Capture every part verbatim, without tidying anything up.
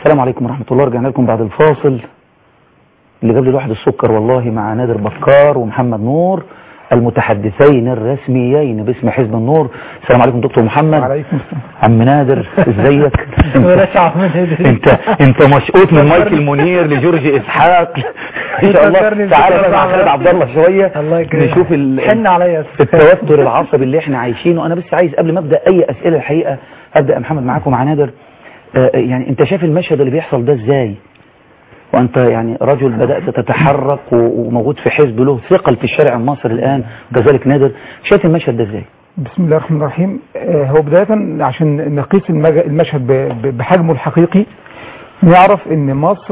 السلام عليكم ورحمة الله. رجعنا لكم بعد الفاصل اللي جاب لي الواحد السكر والله، مع نادر بكار ومحمد نور المتحدثين الرسميين باسم حزب النور. السلام عليكم دكتور محمد. وعليكم السلام. عم نادر ازيك؟ ولا شعب من انت انت مشقوط من مايكل منير لجورج اسحاق ان شاء الله. تعالى مع خالد عبد الله شويه نشوف حن عليا التوتر العصبي اللي احنا عايشينه. انا بس عايز قبل ما ابدا اي اسئله الحقيقه ابدا يا محمد معاكم مع نادر. آه يعني انت شايف المشهد اللي بيحصل ده ازاي؟ وانت يعني رجل بدأت تتحرك وموجود في حزب له ثقل في الشارع المصري الآن، كذلك نادر، شايف المشهد ده ازاي؟ بسم الله الرحمن الرحيم. هو بداية عشان نقيس المشهد بحجمه الحقيقي نعرف ان مصر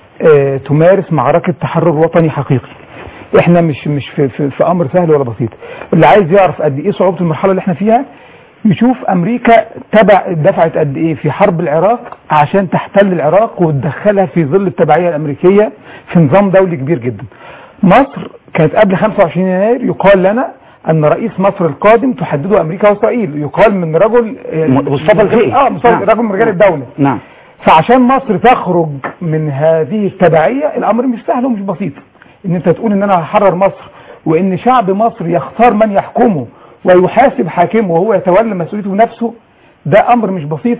تمارس معركة تحرر وطني حقيقي. احنا مش مش في, في, في امر سهل ولا بسيط. اللي عايز يعرف قد ايه صعوبة المرحلة اللي احنا فيها يشوف امريكا تبع دفعت قد ايه في حرب العراق عشان تحتل العراق وتدخلها في ظل التبعية الامريكية في نظام دولي كبير جدا. مصر كانت قبل خمسة وعشرين يناير يقال لنا ان رئيس مصر القادم تحدده امريكا واسرائيل، يقال من رجل مصطفى الفقي اه مصطفى نعم. رجل من رجال الدولة. نعم. فعشان مصر تخرج من هذه التبعية الامر مش سهل ومش بسيط، ان انت تقول ان انا هحرر مصر وان شعب مصر يختار من يحكمه ويحاسب حاكمه وهو يتولى مسؤوليته نفسه، ده امر مش بسيط،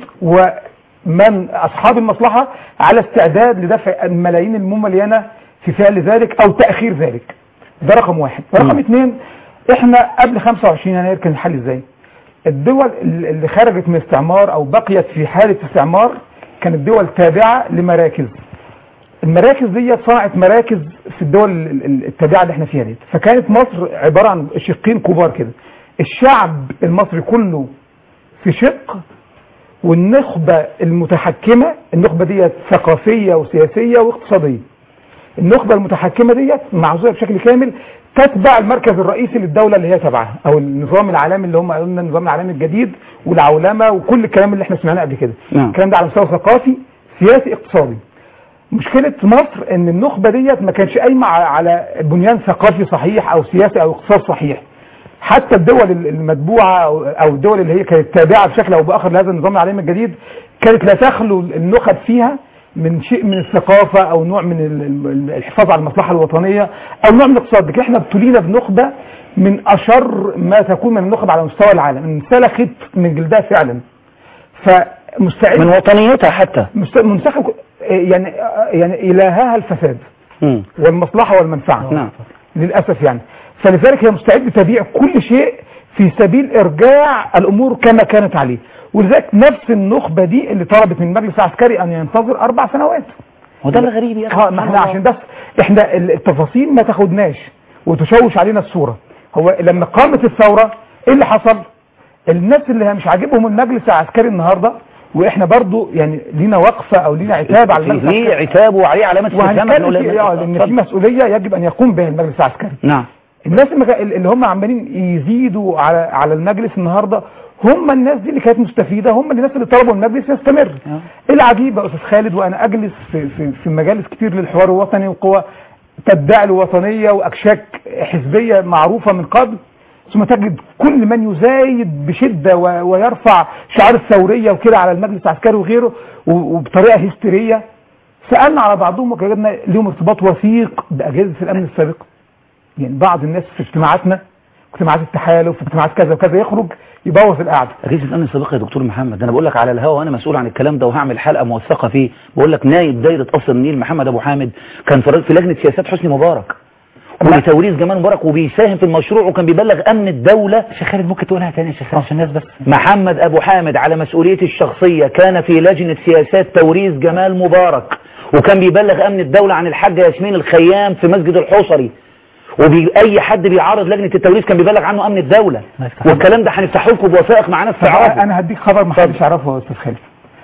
ومن اصحاب المصلحة على استعداد لدفع الملايين المملينة في فعل ذلك او تأخير ذلك. ده رقم واحد. رقم اثنين، احنا قبل خمسة وعشرين يناير كان الحل ازاي؟ الدول اللي خرجت من الاستعمار او بقيت في حالة استعمار كانت دول تابعة لمراكز. المراكز دي صنعت مراكز في الدول التابعة اللي احنا فيها دي، فكانت مصر عبارة عن شقين كبار كده، الشعب المصري كله في شق، والنخبة المتحكمة، النخبة دي ثقافية وسياسية واقتصادية. النخبة المتحكمة دي معزولة بشكل كامل تتبع المركز الرئيسي للدولة اللي هي تبعها، او النظام العالمي اللي هم قالوا لنا النظام العالمي الجديد والعولمة وكل الكلام اللي احنا سمعناه قبل كده. الكلام ده على مستوى ثقافي سياسي اقتصادي. مشكلة مصر ان النخبة ديت ما كانش قايمة على بنيان ثقافي صحيح او سياسي او اقتصاد صحيح. حتى الدول المتبوعة او الدول اللي هي كانت تابعة بشكل او باخر لهذا النظام العالمي الجديد كانت لا تخلو النخب فيها من شيء من الثقافة او نوع من الحفاظ على المصلحة الوطنية او نوع من الاقتصاد. لكن احنا ابتلينا بنخبة من اشر ما تكون من النخب على مستوى العالم، انسلخت من جلدها فعلا، فمستعد من وطنيتها حتى منسحب يعني يعني الهها الفساد م. والمصلحة والمنفعة. نعم. للأسف يعني. فلذلك هي مستعدة تبيع كل شيء في سبيل ارجاع الامور كما كانت عليه، ولذلك نفس النخبة دي اللي طلبت من المجلس العسكري ان ينتظر اربع سنوات. وده الغريب يا اخي. اه ما احنا عشان بس احنا التفاصيل ما تاخدناش وتشوش علينا الصورة. هو لما قامت الثورة ايه اللي حصل؟ الناس اللي مش عاجبهم المجلس العسكري النهاردة، واحنا برضو يعني لينا وقفة او لينا عتاب على المجلس العسكري، ليه عتاب وعليه علامة استفهام، لان في مسؤولية يجب ان يقوم بها المجلس العسكري. نعم. الناس اللي هم عمالين يزيدوا على على المجلس النهارده هم الناس دي اللي كانت مستفيده، هم الناس اللي طلبوا المجلس يستمر. ايه العجيب يا استاذ خالد، وانا اجلس في في, في مجالس كتير للحوار الوطني وقوى تدعي الوطنيه واكشاك حزبيه معروفه من قبل، ثم تجد كل من يزايد بشده ويرفع شعار الثوريه وكده على المجلس العسكري وغيره وبطريقه هستيريه. سالنا على بعضهم وجدنا لهم ارتباط وثيق باجهزه الامن السابقه. يعني بعض الناس في اجتماعاتنا، اجتماعات التحالف، في اجتماعات كذا وكذا، يخرج يبوظ القعده. اجهزه الامن السابقه يا دكتور محمد، انا بقول لك على الهوا وانا مسؤول عن الكلام ده وهعمل حلقه موثقه فيه، بقول لك نايب دايره قصر النيل محمد ابو حامد كان في لجنه سياسات حسني مبارك وبتوريث جمال مبارك وبيساهم في المشروع وكان بيبلغ امن الدوله. شيخ خالد ممكن تقولها تاني يا شيخ عشان الناس بس. محمد ابو حامد على مسؤوليتي الشخصيه كان في لجنه سياسات توريث جمال مبارك وكان بيبلغ امن الدوله عن الحاجه ياسمين الخيام في مسجد الحصري، وبأي حد بيعارض لجنة التوريث كان بيبلغ عنه امن الدولة، والكلام ده هنفتحه لكم بوثائق معانا استعراض. انا هديك خبر ما حدش يعرفه يا استاذ خالد.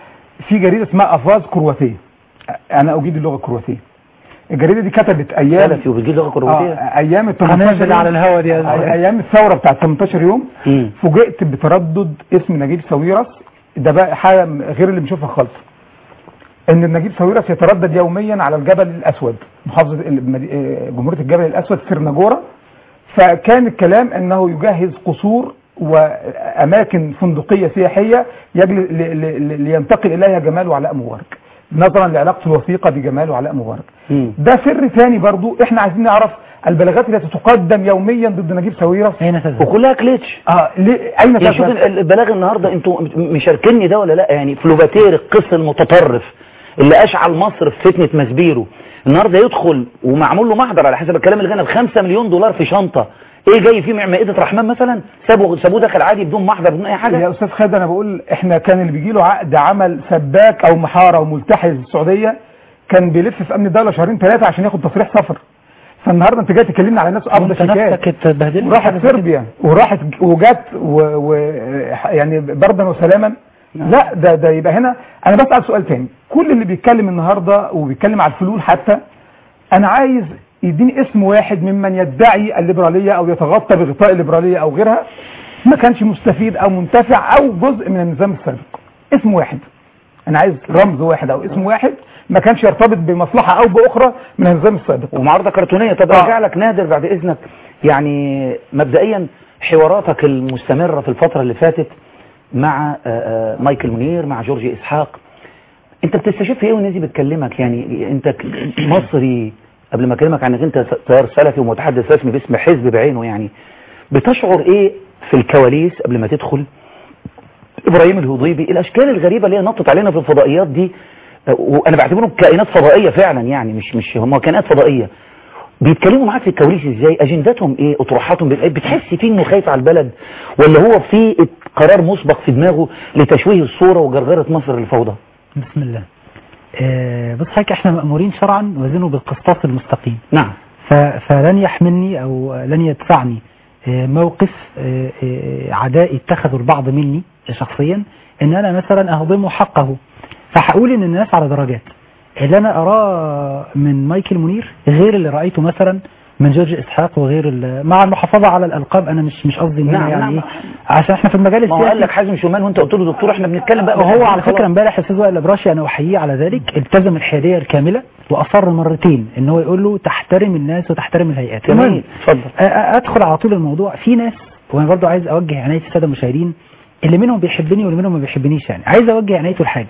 في جريدة اسمها افواز كرواتية، انا اجيد اللغة الكرواتية. الجريدة دي كتبت ايام سلفي وبتجيد اللغة الكرواتية آه ايام ال تمنتاشر على الهوا دي ايام الثورة بتاعت تمنتاشر يوم. فوجئت بتردد اسم نجيب ساويرس، ده بقى حاجة غير اللي بنشوفها خالص، ان نجيب ساويرس يتردد يوميا على الجبل الاسود، محافظة جمهورية الجبل الاسود سرناجورا. فكان الكلام انه يجهز قصور واماكن فندقية سياحية لينتقل اليها جمال وعلاء مبارك. نظرا لعلاقته الوثيقه بجمال وعلاء مبارك. مم. ده سر ثاني برضو احنا عايزين نعرف البلاغات التي تقدم يوميا ضد نجيب ساويرس اين تذهب؟ وكلها كليتش. اه ليه اين يعني شوف تذهب؟ البلاغ النهارده انتوا مشاركيني ده ولا لا؟ يعني فلوباتير القس المتطرف اللي اشعل مصر في فتنه مسبيرو النهارده يدخل ومعمول له محضر على حسب الكلام اللي كان ب خمسة مليون دولار في شنطه. ايه جاي فيه مائده رحمن مثلا؟ سابوه سابوه دخل عادي بدون محضر بدون اي حاجه. يا استاذ خالد انا بقول احنا كان اللي بيجي له عقد عمل سباك او محاره وملتحي في السعوديه كان بيلف في امن الدوله شهرين ثلاثه عشان ياخد تصريح سفر. فالنهارده انت جاي تكلمني على ناس قبض شيكات وراحت صربيا وراحت وجات و... و... يعني بردا وسلاما. لا ده ده يبقى هنا انا بسال سؤال تاني. كل اللي بيتكلم النهارده وبيتكلم على الفلول حتى انا عايز يديني اسم واحد ممن يدعي الليبراليه او يتغطى بغطاء الليبراليه او غيرها ما كانش مستفيد او منتفع او جزء من النظام السابق. اسم واحد. انا عايز رمز واحد او اسم واحد ما كانش يرتبط بمصلحه او باخرى من النظام السابق. ومعارضه كرتونيه. طب آه. ارجع لك نادر بعد اذنك. يعني مبدئيا حواراتك المستمره في الفتره اللي فاتت مع مايكل منير مع جورجي اسحاق انت بتستشف ايه والناس دي بتكلمك؟ يعني انت مصري قبل ما اكلمك عنك انت تيار سلفي ومتحدث رسمي باسم حزب بعينه، يعني بتشعر ايه في الكواليس قبل ما تدخل؟ ابراهيم الهضيبي الاشكال الغريبه اللي هي نطت علينا في الفضائيات دي وانا بعتبرهم كائنات فضائيه فعلا، يعني مش مش هم كائنات فضائيه بيتكلموا معاك في الكواليس ازاي؟ اجنداتهم ايه؟ اطروحاتهم ايه؟ بتحس فيه انه خايف على البلد ولا هو في قرار مسبق في دماغه لتشويه الصوره وجرجره مصر للفوضى؟ بسم الله. آه بص حضرتك احنا مأمورين شرعا وزنه بالقسطاس المستقيم. نعم. فلن يحملني او لن يدفعني آه موقف آه آه عدائي اتخذوا البعض مني شخصيا ان انا مثلا اهضمه حقه. فهقول ان الناس على درجات. اللي انا اراه من مايكل منير غير اللي رايته مثلا من جورج اسحاق وغير مع المحافظه على الالقاب. انا مش مش قصدي ان نعم يعني نعم. ايه عشان احنا في المجال السياسي. ما قال لك حازم شومان وانت قلت له دكتور احنا بنتكلم بقى. وهو على فكره امبارح استاذ وائل الابراشي انا احييه على ذلك التزم الحياديه الكامله واصر مرتين ان هو يقول له تحترم الناس وتحترم الهيئات. جميل اتفضل. ادخل على طول الموضوع. في ناس وانا برضو عايز اوجه عنايه الساده المشاهدين اللي منهم بيحبني واللي منهم ما بيحبنيش، يعني عايز اوجه عنايته لحاجه.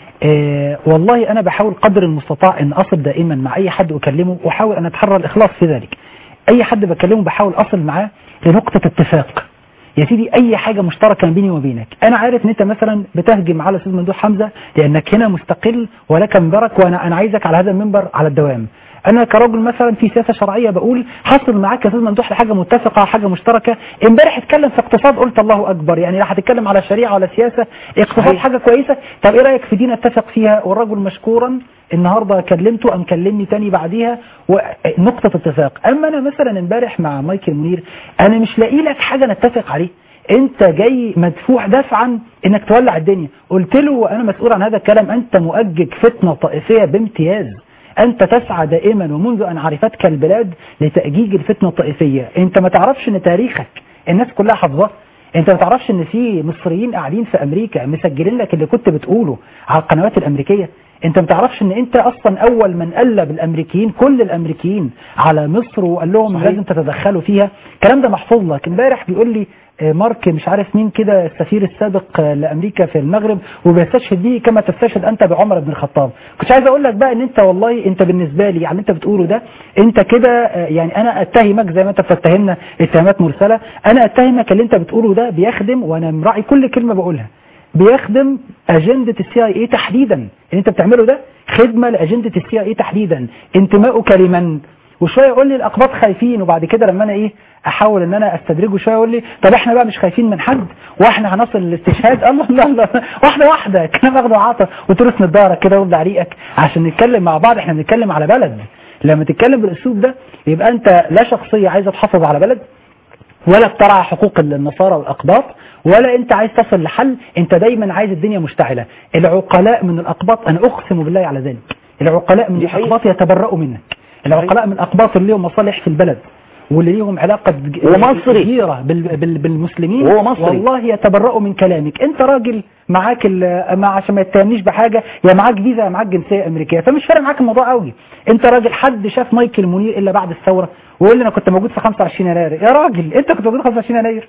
آه والله انا بحاول قدر المستطاع ان اصل دائما مع اي حد اكلمه واحاول ان اتحرى الاخلاص في ذلك. اي حد بكلمه بحاول اصل معاه لنقطة اتفاق. يا سيدي اي حاجة مشتركة بيني وبينك. انا عارف ان انت مثلا بتهجم على استاذ ممدوح حمزة لانك هنا مستقل ولك منبرك وانا انا عايزك على هذا المنبر على الدوام. انا كرجل مثلا في سياسة شرعية بقول حصل معاك يا استاذ ممدوح لحاجة متفقة حاجة مشتركة. امبارح اتكلم في اقتصاد قلت الله اكبر، يعني لا هتتكلم على شريعة ولا سياسة. اقتصاد حاجة كويسة. طب ايه رايك في دي نتفق فيها؟ والرجل مشكورا النهارده كلمته ام كلمني تاني بعديها ونقطة اتفاق. اما انا مثلا امبارح مع مايكل منير انا مش لاقي لك حاجة نتفق عليه. انت جاي مدفوع دفعا انك تولع الدنيا. قلت له وانا مسؤول عن هذا الكلام انت مؤجج فتنة طائفية بامتياز. أنت تسعى دائما ومنذ أن عرفتك البلاد لتأجيج الفتنة الطائفية. أنت ما تعرفش أن تاريخك الناس كلها حافظاه. أنت ما تعرفش أن في مصريين قاعدين في أمريكا مسجلين لك اللي كنت بتقوله على القنوات الأمريكية. أنت ما تعرفش أن أنت أصلا أول من قلب الأمريكيين كل الأمريكيين على مصر وقال لهم صحيح. لازم تتدخلوا فيها. الكلام ده محفوظ لك. امبارح بيقول لي مارك مش عارف مين كده السفير السابق لأمريكا في المغرب وبيستشهد به كما تستشهد أنت بعمر بن الخطاب. كنت عايز أقول لك بقى أن أنت والله أنت بالنسبة لي يعني أنت بتقوله ده أنت كده يعني أنا أتهمك زي ما أنت بتتهمنا اتهامات مرسلة. أنا أتهمك اللي أنت بتقوله ده بيخدم وأنا مراعي كل كلمة بقولها بيخدم أجندة السي اي اي تحديدا. اللي أنت بتعمله ده خدمة لأجندة السي اي اي تحديدا. انتمائك لمن؟ وشويه يقول لي الاقباط خايفين وبعد كده لما انا ايه احاول ان انا استدرجه شويه يقول لي طب احنا بقى مش خايفين من حد واحنا هنصل للاستشهاد. الله الله الله واحده واحده كلام اخده وعطا وترس من ظهرك كده وابدا ريقك عشان نتكلم مع بعض. احنا بنتكلم على بلد. لما تتكلم بالاسلوب ده يبقى انت لا شخصيه عايزه تحافظ على بلد ولا بترعى حقوق النصارى والاقباط ولا انت عايز تصل لحل. انت دايما عايز الدنيا مشتعله. العقلاء من الاقباط انا اقسم بالله على ذلك العقلاء من الاقباط يتبرؤوا منك. العقلاء من الأقباط اللي لهم مصالح في البلد واللي ليهم علاقة ومصري كبيرة بالمسلمين وهو مصري والله يتبرؤوا من كلامك. انت راجل معاك مع عشان ما يتهمنيش بحاجة يا معاك فيزا يا معاك جنسية أمريكية فمش فارق معاك الموضوع قوي. انت راجل حد شاف مايكل منير إلا بعد الثورة ويقول لي أنا كنت موجود في خمسة وعشرين يناير. يا راجل انت كنت موجود في خمسة وعشرين يناير.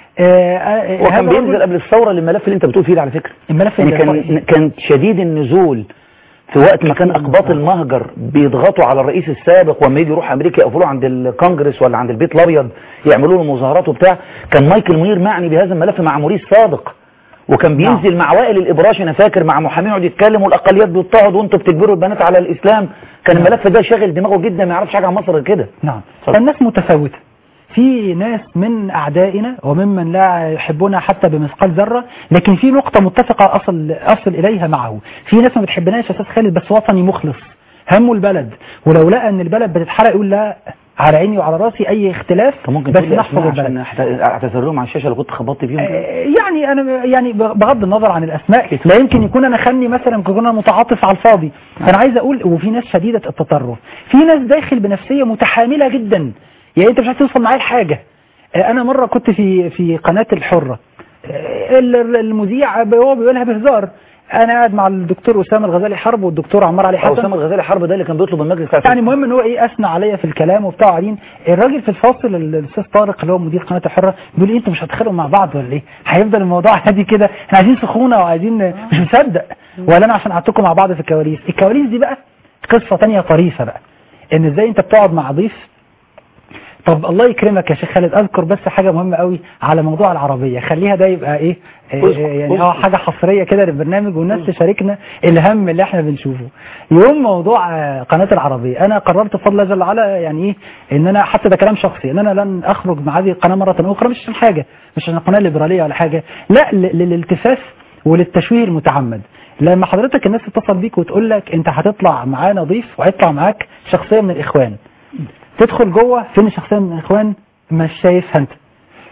وكان بينزل قبل الثورة للملف اللي انت بتقول فيه ده على فكرة. الملف يعني كان كان شديد النزول في وقت ما كان اقباط المهجر بيضغطوا على الرئيس السابق، وما يجي يروح امريكا يقفلوه عند الكونجرس ولا عند البيت الابيض يعملوا له مظاهرات وبتاع، كان مايكل منير معني بهذا الملف مع موريس صادق، وكان بينزل مع وائل الابراشي انا فاكر مع محامين يقعد يتكلم والاقليات بتضطهد وانتوا بتجبروا البنات على الاسلام. كان نعم. الملف ده شاغل دماغه جدا، ما يعرفش حاجه عن مصر غير كده. نعم. فالناس متفاوته، في ناس من اعدائنا وممن لا يحبنا حتى بمثقال ذره، لكن في نقطه متفقه اصل اصل اليها معه. في ناس ما بتحبناش يا استاذ خالد بس وطني مخلص همه البلد، ولو لقى ان البلد بتتحرق يقول لا على عيني وعلى راسي اي اختلاف ممكن بس نحفظ البلد. اعتذر لهم على الشاشه اللي كنت خبطت فيهم. آه يعني انا يعني بغض النظر عن الاسماء، لا يمكن يكون انا خني مثلا يكون انا متعاطف على الفاضي. فانا عايز اقول وفي ناس شديده التطرف، في ناس داخل بنفسيه متحامله جدا، يعني انت مش عايز توصل معايا لحاجه. آه انا مره كنت في في قناه الحره، آه المذيع هو بيقولها بهزار، انا قاعد مع الدكتور اسامه الغزالي حرب والدكتور عمار علي حسن. اسامه الغزالي حرب ده اللي كان بيطلب المجلس يعني المهم ان هو ايه اثنى عليا في الكلام وبتاع قاعدين. الراجل في الفاصل الاستاذ طارق اللي هو مدير قناه الحره بيقول لي انتوا مش هتخانقوا مع بعض ولا ايه؟ هيفضل الموضوع هادي كده؟ احنا عايزين سخونه وعايزين مش مصدق، ولا انا عشان قعدتكم مع بعض في الكواليس. الكواليس دي بقى قصه ثانيه طريفه بقى، ان ازاي انت بتقعد مع ضيف. طب الله يكرمك يا شيخ خالد، اذكر بس حاجه مهمه قوي على موضوع العربيه، خليها ده يبقى ايه, إيه يعني اه حاجه حصريه كده للبرنامج والناس تشاركنا الهم اللي احنا بنشوفه. يوم موضوع قناه العربيه انا قررت بفضل الله جل وعلا يعني ايه ان انا حتى ده كلام شخصي ان انا لن اخرج مع هذه القناه مره اخرى، مش عشان حاجه، مش عشان قناه ليبراليه ولا حاجه، لا للالتفاف وللتشويه المتعمد. لما حضرتك الناس تتصل بيك وتقول لك انت هتطلع معانا ضيف وهيطلع معاك شخصيه من الاخوان، تدخل جوه فين الشخصيه من الاخوان؟ مش شايفها انت.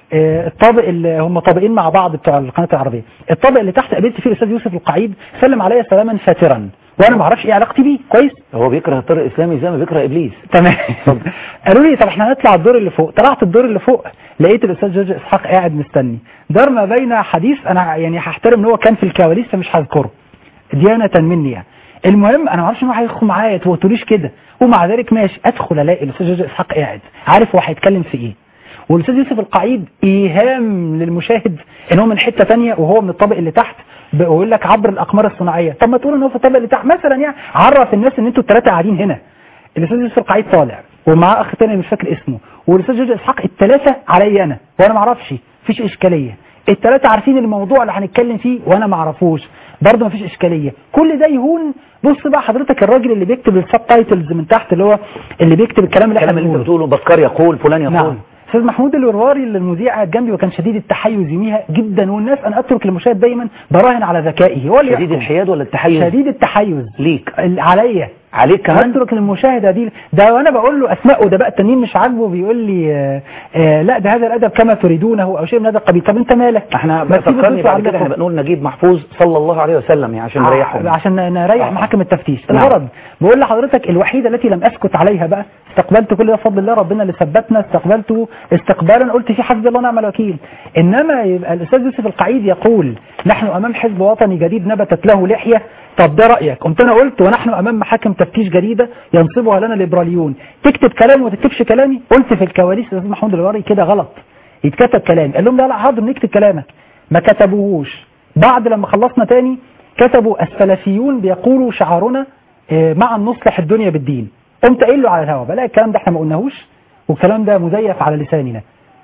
اه الطابق اللي هم طابقين مع بعض بتوع القناه العربيه، الطابق اللي تحت قابلت فيه الاستاذ يوسف القعيد سلم عليا سلاما فاترا وانا ما اعرفش ايه علاقتي بيه كويس. هو بيكره الطريق الاسلامي زي ما بيكره ابليس. تمام. قالوا لي طب احنا هنطلع الدور اللي فوق، طلعت الدور اللي فوق لقيت الاستاذ جورج اسحاق قاعد مستني. دار ما بين حديث انا يعني هحترم ان هو كان في الكواليس فمش هذكره ديانه مني يعني. المهم انا ما اعرفش ان هو هيدخل معايا، ما تقوليش كده، ومع ذلك ماشي ادخل الاقي الاستاذ جورج اسحاق قاعد عارف هو هيتكلم في ايه، والاستاذ يوسف القعيد ايهام للمشاهد ان هو من حته ثانيه وهو من الطابق اللي تحت بيقول لك عبر الاقمار الصناعيه. طب ما تقول ان هو في الطابق اللي تحت مثلا، يعني عرف الناس ان انتوا الثلاثه قاعدين هنا. الاستاذ يوسف القعيد طالع ومعاه اخ ثاني مش فاكر اسمه، والاستاذ جورج اسحاق، الثلاثه عليا انا وانا ما اعرفش، مفيش اشكاليه. الثلاثه عارفين الموضوع اللي هنتكلم فيه وانا ما اعرفوش، برضه مفيش اشكاليه. كل ده يهون. بص بقى حضرتك الراجل اللي بيكتب السب تايتلز من تحت اللي هو اللي بيكتب الكلام اللي احنا بنقوله، اللي انت بتقوله بكار يقول فلان يقول. نعم. استاذ محمود الورواري اللي المذيع قاعد جنبي وكان شديد التحيز يوميها جدا، والناس انا اترك للمشاهد دايما براهن على ذكائه. هو اللي شديد الحياد ولا التحيز؟ شديد التحيز ليك عليا عليك كمان. اترك للمشاهده دي ده، وانا بقول له اسماء وده بقى التانيين مش عاجبه بيقول لي آآ آآ لا ده هذا الادب كما تريدونه او شيء من هذا القبيل. طب انت مالك؟ احنا فكرني بعد كده احنا بنقول نجيب محفوظ صلى الله عليه وسلم يعني عشان نريحهم، عشان نريح محاكم التفتيش. الغرض بقول لحضرتك الوحيده التي لم اسكت عليها بقى، استقبلت كل ده بفضل الله، ربنا اللي ثبتنا، استقبلته استقبالا قلت فيه حسبي الله ونعم الوكيل. انما يبقى الاستاذ يوسف القعيد يقول نحن امام حزب وطني جديد نبتت له لحيه، طب ده رايك. قمت انا قلت ونحن امام محاكم تفتيش جديده ينصبها لنا الليبراليون، تكتب كلامي وما تكتبش كلامي. قلت في الكواليس الاستاذ محمود الورواري كده غلط، يتكتب كلامي. قال لهم لا لا حاضر نكتب كلامك، ما كتبوهوش. بعد لما خلصنا تاني كتبوا السلفيون بيقولوا شعارنا مع نصلح الدنيا بالدين. قمت قايل له على الهوا بلاقي الكلام ده احنا ما قلناهوش والكلام ده مزيف على لساننا،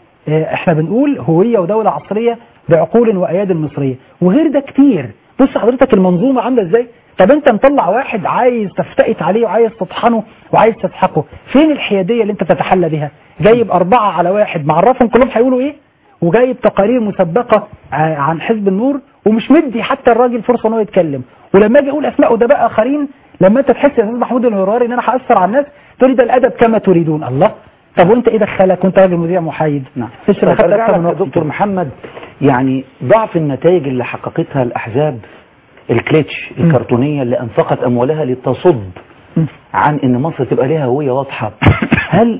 احنا بنقول هويه ودوله عصريه بعقول وايادي المصريه وغير ده كتير. بص حضرتك المنظومه عامله ازاي. طب انت مطلع واحد عايز تفتئت عليه وعايز تطحنه وعايز تسحقه، فين الحياديه اللي انت بتتحلى بها؟ جايب اربعه على واحد معرفهم كلهم هيقولوا ايه، وجايب تقارير مسبقه عن حزب النور ومش مدي حتى الراجل فرصه ان هو يتكلم. ولما اجي اقول اسماء وده بقى اخرين، لما انت تحس يا استاذ محمود الورواري ان انا هاثر على الناس تقول لي ده الادب كما تريدون. الله، طب وانت ايه دخلك وانت راجل مذيع محايد؟ نعم. دكتور محمد، يعني ضعف النتائج اللي حققتها الاحزاب الكليتش الكرتونيه اللي انفقت اموالها لتصد عن ان مصر تبقى لها هويه واضحه، هل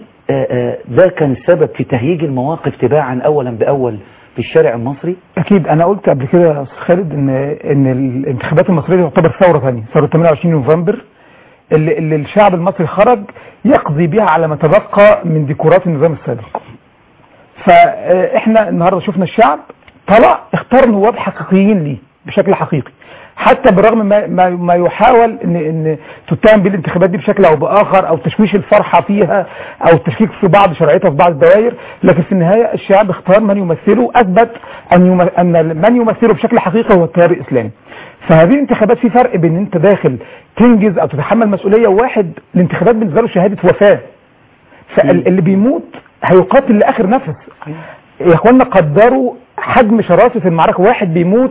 ده كان السبب في تهييج المواقف تباعا اولا باول في الشارع المصري؟ اكيد. انا قلت قبل كده يا استاذ خالد ان ان الانتخابات المصريه تعتبر ثوره ثانيه، ثوره ثمانية وعشرين نوفمبر اللي, اللي الشعب المصري خرج يقضي بها على ما تبقى من ديكورات النظام السابق. فاحنا النهارده شفنا الشعب طلع اختار نواب حقيقيين ليه بشكل حقيقي. حتى بالرغم ما ما, ما يحاول ان ان تتهم بالانتخابات دي بشكل او باخر او تشويش الفرحه فيها او التشكيك في بعض شرعيتها في بعض الدوائر، لكن في النهايه الشعب اختار من يمثله، اثبت ان يم... ان من يمثله بشكل حقيقي هو التيار الاسلامي. فهذه الانتخابات في فرق بين انت داخل تنجز او تتحمل مسؤوليه، وواحد الانتخابات بالنسبه له شهاده وفاه. فاللي بيموت هيقاتل لاخر نفس. يا اخوانا قدروا حجم شراسه المعركه، واحد بيموت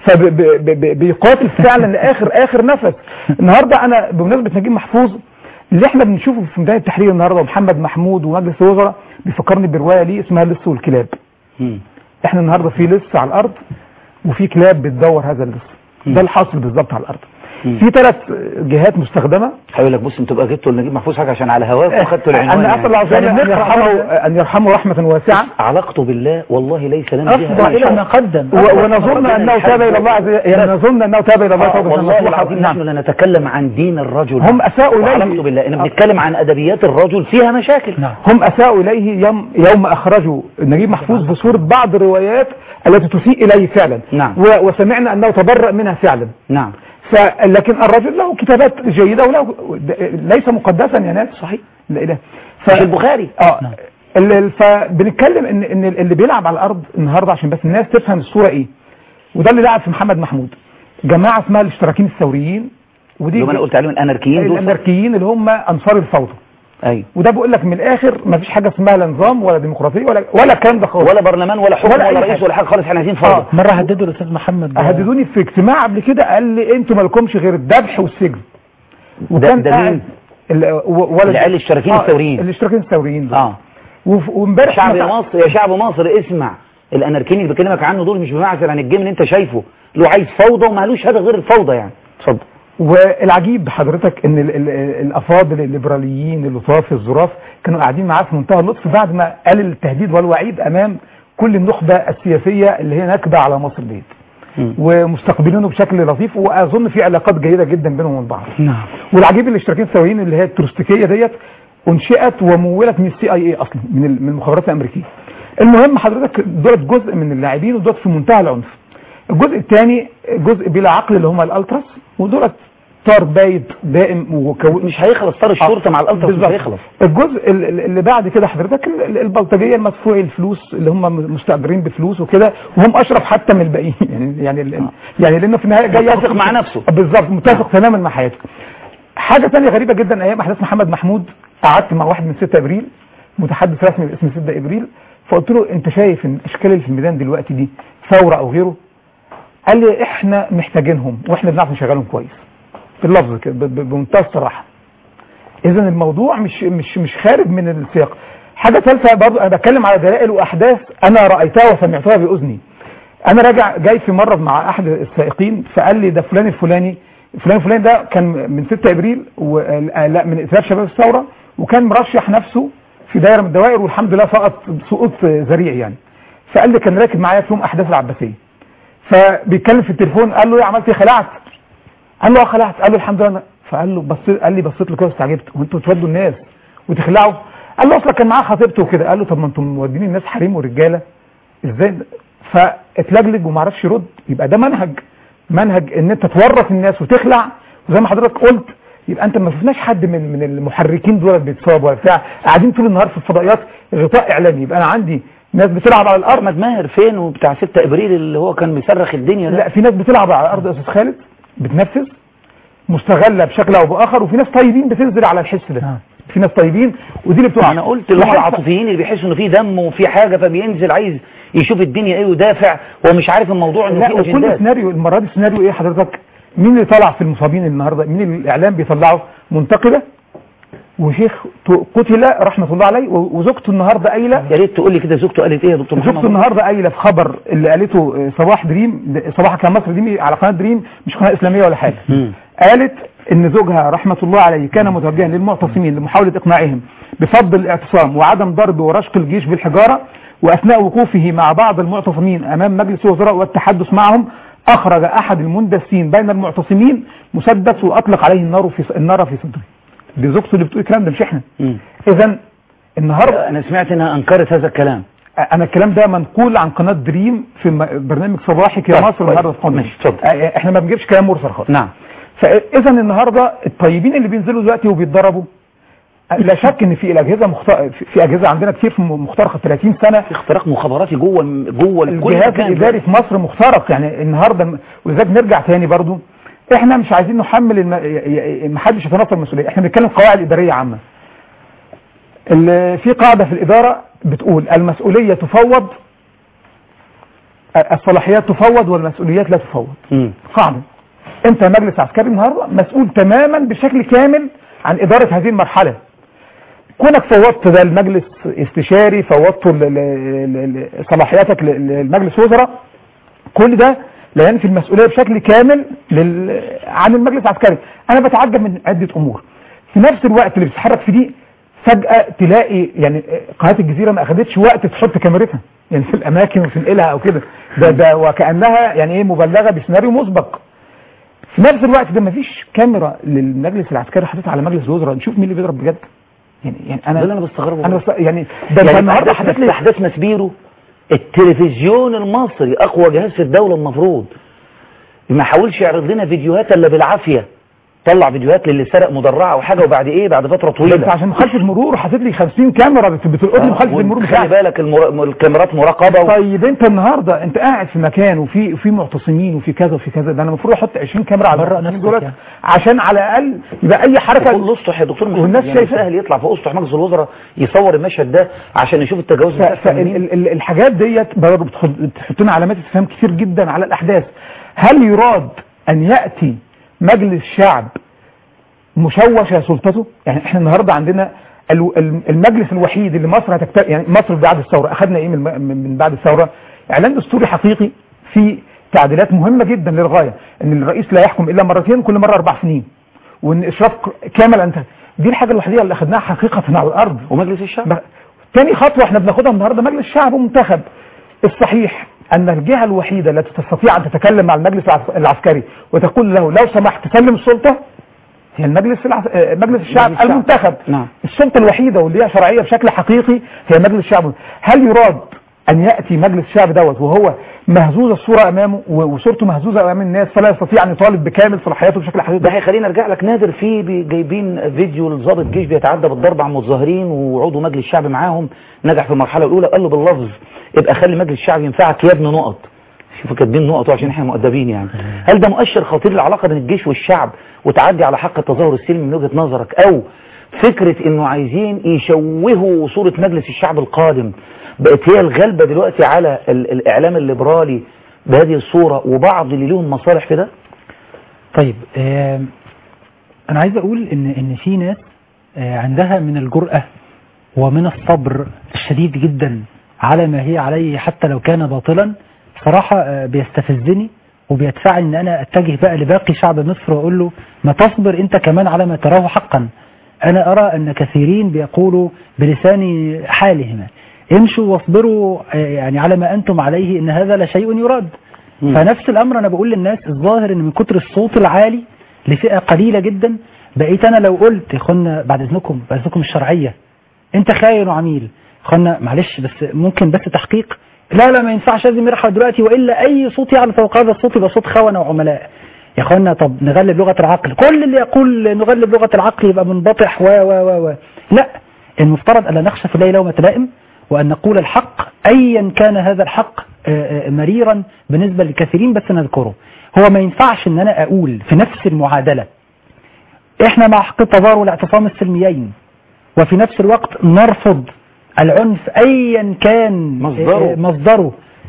فبيقاتل فعلا لاخر اخر نفس. النهارده انا بمناسبه نجيب محفوظ اللي احنا بنشوفه في ميدان التحرير النهارده ومحمد محمود ومجلس الوزراء بيفكرني بروايه ليه اسمها اللص والكلاب. احنا النهارده في لص على الارض وفي كلاب بتدور هذا اللص. ده الحاصل بالظبط على الارض. في ثلاث جهات مستخدمه. هيقول لك بص انتوا بقى جبتوا لنجيب محفوظ حاجه عشان على هواك وخدتوا العنوان. انا اسال الله عز وجل ان يرحمه ان يرحمه رحمه واسعه. علاقته بالله والله ليس لنا فيها افضل الى ما قدم، ونظن انه تاب الى الله عز وجل، نظن انه تاب الى الله توبه والله العظيم. نحن لا نتكلم عن دين الرجل، هم اساءوا اليه. علاقته بالله انا بنتكلم عن ادبيات الرجل فيها مشاكل. هم اساءوا اليه يوم يوم اخرجوا نجيب محفوظ بصوره بعض الروايات التي تسيء اليه فعلا. نعم. وسمعنا انه تبرأ منها فعلا. نعم. لكن الرجل له كتابات جيدة وله ليس مقدسا يا ناس. صحيح. لا إله. ف... في البخاري. اه نعم. فبنتكلم ان ان اللي بيلعب على الارض النهارده عشان بس الناس تفهم الصورة ايه، وده اللي لعب في محمد محمود جماعة اسمها الاشتراكيين الثوريين، ودي اللي انا قلت عليهم الاناركيين دول، الاناركيين اللي هم انصار الفوضى. ايوه. وده بيقول لك من الاخر ما فيش حاجه اسمها لا نظام ولا ديمقراطيه ولا ولا الكلام ده خالص، ولا برلمان ولا حكم ولا, ولا رئيس ولا حاجه خالص، احنا عايزين فوضى. آه. مره هددوا الاستاذ محمد، هددوني في اجتماع قبل كده، قال لي انتوا ما لكمش غير الذبح والسجن. وكان ده مين؟ ولا العيال الاشتراكيين الثوريين. الاشتراكيين الثوريين دول. اه وامبارح شعب مصر يا شعب مصر اسمع، الاناركيين اللي بكلمك عنه دول مش بمعزل عن الجيم اللي انت شايفه، له عايز فوضى ومالوش هدف غير الفوضى يعني. اتفضل. والعجيب حضرتك ان ال ال الافاضل الليبراليين اللطاف الظراف كانوا قاعدين معاه في منتهى اللطف بعد ما قال التهديد والوعيد امام كل النخبه السياسيه اللي هي نكبه على مصر ديت، ومستقبلينه بشكل لطيف، واظن في علاقات جيده جدا بينهم وبين بعض. نعم. والعجيب الاشتراكيين الثوريين اللي هي التروستيكيه ديت انشئت ومولت من السي اي اي اصلا، من من المخابرات الامريكيه. المهم حضرتك دولت جزء من اللاعبين ودولت في منتهى العنف. الجزء الثاني جزء بلا عقل اللي هم الالتراس، ودولت طار بايت دائم وكو... مش هيخلص طار الشرطه مع الالتراس، مش هيخلص. الجزء اللي بعد كده حضرتك البلطجيه المدفوعي الفلوس اللي هم مستاجرين بفلوس وكده، وهم اشرف حتى من الباقيين يعني يعني آه. يعني لانه في النهايه جاي متفق مع نفسه بالظبط، متفق تماما مع حياته. حاجه ثانيه غريبه جدا، ايام احداث محمد محمود قعدت مع واحد من ستة ابريل متحدث رسمي باسم ستة ابريل، فقلت له انت شايف ان الاشكال اللي في الميدان دلوقتي دي ثوره او غيره؟ قال لي احنا محتاجينهم واحنا بنعرف نشغلهم كويس، باللفظ كده بمنتهى الصراحه. اذا الموضوع مش مش مش خارج من السياق. حاجه ثالثه برضه انا بتكلم على دلائل واحداث انا رايتها وسمعتها باذني. انا راجع جاي في مره مع احد السائقين فقال لي ده فلان الفلاني فلان الفلاني ده كان من ستة ابريل لا من ائتلاف شباب الثوره، وكان مرشح نفسه في دايره من الدوائر والحمد لله سقط سقوط ذريع يعني. فقال لي كان راكب معايا في يوم احداث العباسيه، فبيتكلم في التليفون قال له ايه عملت ايه خلعت؟ قال له اه خلعت. قال له الحمد لله. فقال له بص قال لي بصيت له كده واستعجبت، وانتوا بتودوا الناس وتخلعوا؟ قال له اصلا كان معاه خطيبته وكده. قال له طب ما انتم مودين الناس حريم ورجاله ازاي؟ فاتلجلج وما عرفش يرد. يبقى ده منهج منهج ان انت تورط الناس وتخلع، وزي ما حضرتك قلت يبقى انت ما شفناش حد من من المحركين دول بيتصاب ولا بتاع، قاعدين طول النهار في الفضائيات غطاء اعلامي. يبقى انا عندي ناس بتلعب على الارض. احمد ماهر فين وبتاع ستة ابريل اللي هو كان مصرخ الدنيا ده؟ لا في ناس بتلعب على الارض يا استاذ خالد بتنفذ مستغله بشكل او باخر، وفي ناس طيبين بتنزل على الحس ده. آه. في ناس طيبين ودي اللي بتوع انا قلت اللي هم العاطفيين اللي بيحسوا انه في دم وفي حاجه فبينزل عايز يشوف الدنيا ايه ودافع ومش عارف الموضوع انه في اجندات. كل سيناريو المره دي سيناريو ايه حضرتك؟ مين اللي طلع في المصابين النهارده؟ مين الاعلام بيطلعه؟ منتقده وشيخ قتل رحمه الله عليه، وزوجته النهارده قايله. يا ريت تقول لي كده زوجته قالت ايه يا دكتور محمد؟ زوجته النهارده قايله في خبر اللي قالته صباح دريم، صباح كان مصر دي على قناه دريم مش قناه اسلاميه ولا حاجه. م. قالت ان زوجها رحمه الله عليه كان متوجها للمعتصمين لمحاوله اقناعهم بفضل الاعتصام وعدم ضرب ورشق الجيش بالحجاره، واثناء وقوفه مع بعض المعتصمين امام مجلس الوزراء والتحدث معهم اخرج احد المندسين بين المعتصمين مسدس واطلق عليه النار في النار في صدره. دي زوجته اللي بتقول الكلام ده مش احنا. اذا النهارده انا سمعت انها انكرت هذا الكلام. انا الكلام ده منقول عن قناه دريم في برنامج صباحي يا مصر النهارده في قناه. احنا ما بنجيبش كلام مرسل خالص. نعم. فاذا النهارده الطيبين اللي بينزلوا دلوقتي وبيتضربوا لا شك ان في الاجهزه مخت... في اجهزه عندنا كتير في مخترقه ثلاثين سنه، في اختراق مخابراتي جوه جوه الجهاز الاداري في مصر مخترق. يعني النهارده ولذلك نرجع تاني برضو احنا مش عايزين نحمل الم... ما حدش يتنصل المسؤوليه، احنا بنتكلم قواعد اداريه عامه. في قاعده في الاداره بتقول المسؤوليه تفوض، الصلاحيات تفوض والمسؤوليات لا تفوض. م. قاعده. انت مجلس عسكري النهارده مسؤول تماما بشكل كامل عن اداره هذه المرحله. كونك فوضت ده المجلس استشاري، فوضته صلاحياتك للمجلس وزراء، كل ده لا ينفي المسؤوليه بشكل كامل لل... عن المجلس العسكري. انا بتعجب من عده امور. في نفس الوقت اللي بتتحرك في دي فجاه تلاقي يعني قناه الجزيره ما اخذتش وقت تحط كاميرتها يعني في الاماكن وتنقلها او كده، ده ده وكانها يعني ايه مبلغه بسيناريو مسبق. في نفس الوقت ده ما فيش كاميرا للمجلس العسكري حاططها على مجلس الوزراء نشوف مين اللي بيضرب بجد. يعني يعني انا ده اللي انا بستغربه. انا بست... يعني ده يعني النهارده حدث لي احداث مسبيرو، التلفزيون المصري اقوى جهاز في الدوله المفروض ما حاولش يعرض لنا فيديوهات الا بالعافيه، طلع فيديوهات للي سرق مدرعه او حاجه وبعد ايه بعد فتره طويله. بس عشان مخالفه المرور حاطط لي خمسين كاميرا بتلقط لي مخالفه المرور بتاعك. خلي بالك المر... الكاميرات مراقبه و... طيب انت النهارده انت قاعد في مكان وفي في معتصمين وفي كذا وفي كذا، ده انا المفروض احط عشرين كاميرا على المعتصمين دولت يعني. عشان على الاقل يبقى اي حركه كل اسطح يا دكتور والناس يعني شايفه سهل يطلع في اسطح مجلس الوزراء يصور المشهد ده عشان يشوف التجاوز بتاع الحاجات ديت برضه بتحط لنا علامات استفهام كتير جدا على الاحداث. هل يراد ان ياتي مجلس شعب مشوشة سلطته؟ يعني احنا النهاردة عندنا المجلس الوحيد اللي مصر هتكتب، يعني مصر بعد الثورة اخذنا ايه من بعد الثورة؟ اعلان دستوري حقيقي في تعديلات مهمة جدا للغاية، ان الرئيس لا يحكم الا مرتين كل مرة اربع سنين، وان اشراف كامل انت دي الحاجة الوحيدة اللي اخذناها حقيقة على الارض. ومجلس الشعب تاني خطوة احنا بناخدها النهاردة مجلس شعب منتخب. الصحيح ان الجهة الوحيدة التي تستطيع ان تتكلم مع المجلس العسكري وتقول له لو سمحت تسلم السلطة هي المجلس العس... مجلس الشعب مجلس المنتخب. نعم. السلطة الوحيدة واللي هي شرعية بشكل حقيقي هي مجلس الشعب. هل يراد أن يأتي مجلس الشعب دوت وهو مهزوز الصورة أمامه وصورته مهزوزة أمام الناس فلا يستطيع أن يطالب بكامل صلاحياته بشكل حقيقي؟ ده هيخلينا نرجع لك نادر في جايبين فيديو لضابط جيش بيتعدى بالضرب على المتظاهرين وعضو مجلس الشعب معاهم نجح في المرحلة الأولى، قال له باللفظ ابقى خلي مجلس الشعب ينفعك يا ابن نقط. شوفوا كاتبين نقط عشان احنا مؤدبين يعني. هل ده مؤشر خطير للعلاقه بين الجيش والشعب وتعدي على حق التظاهر السلمي من وجهه نظرك، او فكره انه عايزين يشوهوا صوره مجلس الشعب القادم بقت هي الغالبه دلوقتي على الاعلام الليبرالي بهذه الصوره وبعض اللي لهم مصالح في ده؟ طيب آه انا عايز اقول ان ان في ناس آه عندها من الجرأة ومن الصبر الشديد جدا على ما هي عليه حتى لو كان باطلا. صراحة بيستفزني وبيدفعني ان انا اتجه بقى لباقي شعب مصر واقول له ما تصبر انت كمان على ما تراه حقا. انا ارى ان كثيرين بيقولوا بلسان حالهم امشوا واصبروا يعني على ما انتم عليه ان هذا لا شيء يراد. م. فنفس الامر انا بقول للناس الظاهر ان من كتر الصوت العالي لفئة قليلة جدا بقيت انا لو قلت يا اخوانا بعد اذنكم بعد اذنكم الشرعية انت خاين وعميل اخوانا معلش بس ممكن بس تحقيق، لا لا ما ينفعش لازم يرحل دلوقتي والا اي صوت يعلى فوق هذا الصوت يبقى صوت خونة وعملاء. يا اخوانا طب نغلب لغة العقل، كل اللي يقول نغلب لغة العقل يبقى منبطح و و و و لا، المفترض الا نخشى في الله لومة لائم وان نقول الحق ايا كان هذا الحق مريرا بالنسبة للكثيرين بس نذكره. هو ما ينفعش ان انا اقول في نفس المعادلة احنا مع حق التظاهر والاعتصام السلميين وفي نفس الوقت نرفض العنف ايا كان مصدره, مصدره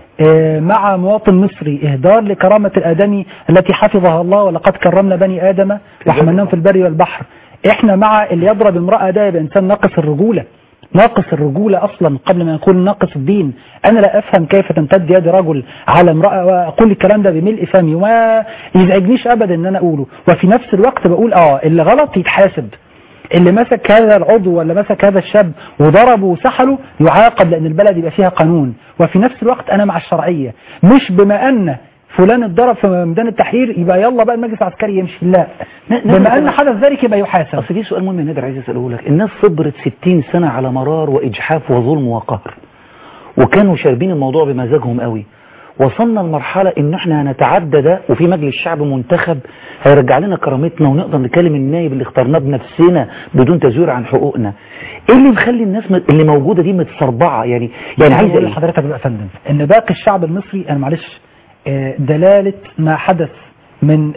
مع مواطن مصري اهدار لكرامة الادمي التي حفظها الله ولقد كرمنا بني ادم وحملناهم في البر والبحر. احنا مع اللي يضرب امرأة ده يبقى انسان ناقص الرجولة، ناقص الرجولة اصلا قبل ما نقول ناقص الدين. انا لا افهم كيف تمتد يد رجل على امرأة واقول الكلام ده بملء فمي وما يزعجنيش ابدا ان انا اقوله، وفي نفس الوقت بقول اه اللي غلط يتحاسب، اللي مسك هذا العضو ولا مسك هذا الشاب وضربه وسحله يعاقب لان البلد يبقى فيها قانون. وفي نفس الوقت انا مع الشرعية، مش بما ان فلان اتضرب في ميدان التحرير يبقى يلا بقى المجلس العسكري يمشي، لا، بما ان حدث ذلك يبقى يحاسب. اصل في سؤال مهم نادر عايز اساله لك، الناس صبرت ستين سنة على مرار واجحاف وظلم وقهر وكانوا شاربين الموضوع بمزاجهم قوي. وصلنا لمرحلة ان احنا هنتعدى ده، وفي مجلس شعب منتخب هيرجع لنا كرامتنا ونقدر نكلم النائب اللي اخترناه بنفسنا بدون تزوير عن حقوقنا. ايه اللي مخلي الناس اللي موجودة دي متسربعة؟ يعني يعني عايز اقول لحضرتك بقى يا فندم ان باقي الشعب المصري، انا معلش دلالة ما حدث من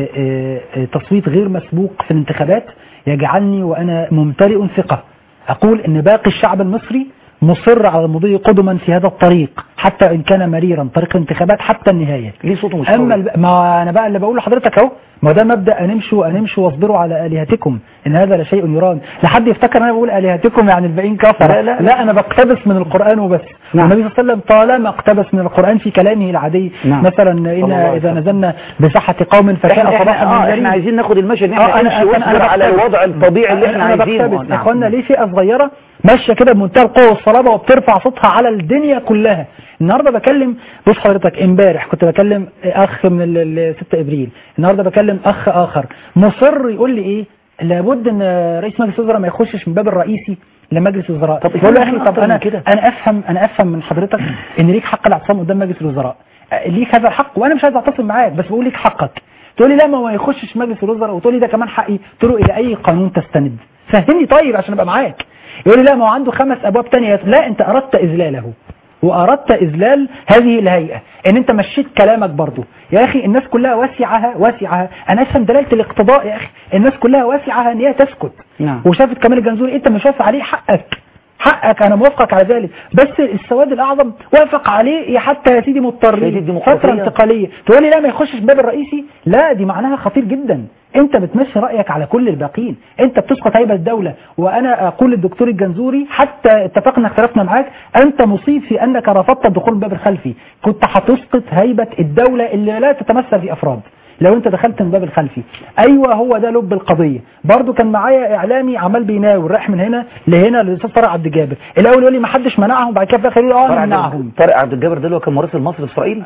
تصويت غير مسبوق في الانتخابات يجعلني وانا ممتلئ ثقة اقول ان باقي الشعب المصري مصر على المضي قدما في هذا الطريق حتى ان كان مريرا، طريق الانتخابات حتى النهاية. ليه صوته مش اما الب... ما انا بقى اللي بقول لحضرتك اهو، ما ده مبدا انمشوا انمشوا واصبروا على الهتكم ان هذا لشيء يرام. لحد يفتكر انا بقول الهتكم يعني الباقيين كفر. لا, لا, لا انا بقتبس من القران وبس. نعم. النبي صلى الله عليه وسلم طالما اقتبس من القران في كلامه العادي. نعم. مثلا ان اذا نزلنا بصحه قوم فشاء صباحا من آه احنا عايزين ناخد المشهد ان احنا نمشي واصبر على الوضع الطبيعي اللي احنا عايزينه. يا اخوانا ليه فئه صغيره ماشيه كده بمنتهى القوه والصلابه وبترفع صوتها على الدنيا كلها؟ النهارده بكلم، بص حضرتك، امبارح كنت بكلم اخ من ال ستة ابريل، النهارده بكلم اخ اخر مصر يقول لي ايه لابد ان رئيس مجلس الوزراء ما يخشش من باب الرئيسي لمجلس الوزراء. طب بقول له اخي طب انا كده انا افهم انا افهم من حضرتك ان ليك حق الاعتصام قدام مجلس الوزراء، ليك هذا الحق وانا مش عايز اعتصم معاك بس بقول ليك حقك. تقول لي لا ما هو ما يخشش مجلس الوزراء، وتقول لي ده كمان حقي. قلت له الى اي قانون تستند؟ فهمني طيب عشان ابقى معاك. يقول لي لا ما هو عنده خمس ابواب ثانيه. لا انت اردت اذلاله واردت اذلال هذه الهيئه ان انت مشيت كلامك برضو. يا اخي الناس كلها واسعها واسعها انا افهم دلاله الاقتضاء يا اخي، الناس كلها واسعها ان هي تسكت. نعم. وشافت كمال الجنزوري انت مش وافق عليه، حقك حقك انا موافقك على ذلك، بس السواد الاعظم وافق عليه حتى يا سيدي مضطرين فتره انتقاليه. تقول لي لا ما يخشش باب الرئيسي، لا دي معناها خطير جدا. انت بتمشي رايك على كل الباقيين، انت بتسقط هيبه الدوله. وانا اقول للدكتور الجنزوري حتى اتفقنا اختلفنا معاك، انت مصيب في انك رفضت الدخول الباب الخلفي، كنت هتسقط هيبه الدوله اللي لا تتمثل في افراد لو انت دخلت من باب الخلفي. ايوه هو ده لب القضيه. برضو كان معايا اعلامي عمال بيناور رايح من هنا لهنا للاستاذ طارق عبد الجابر، الاول يقول لي ما حدش منعهم، بعد كده في الاخر يقول اه منعهم. طارق عبد الجابر ده اللي هو كان مراسل مصر في اسرائيل.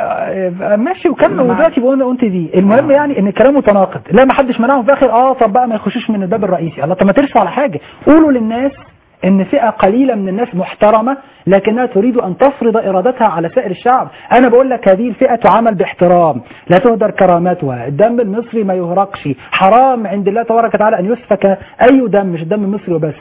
آه ماشي وكمل ودلوقتي بقول قلت دي. المهم آه. يعني ان الكلام متناقض، لا ما حدش منعهم في الاخر اه طب بقى ما يخشوش من الباب الرئيسي. الله طب ما ترسوا على حاجه، قولوا للناس ان فئة قليلة من الناس محترمة لكنها تريد ان تفرض ارادتها على سائر الشعب. انا بقول لك هذه الفئة تعامل باحترام، لا تهدر كرامتها، الدم المصري ما يهرقش، حرام عند الله تبارك وتعالى ان يسفك اي دم مش الدم المصري وبس،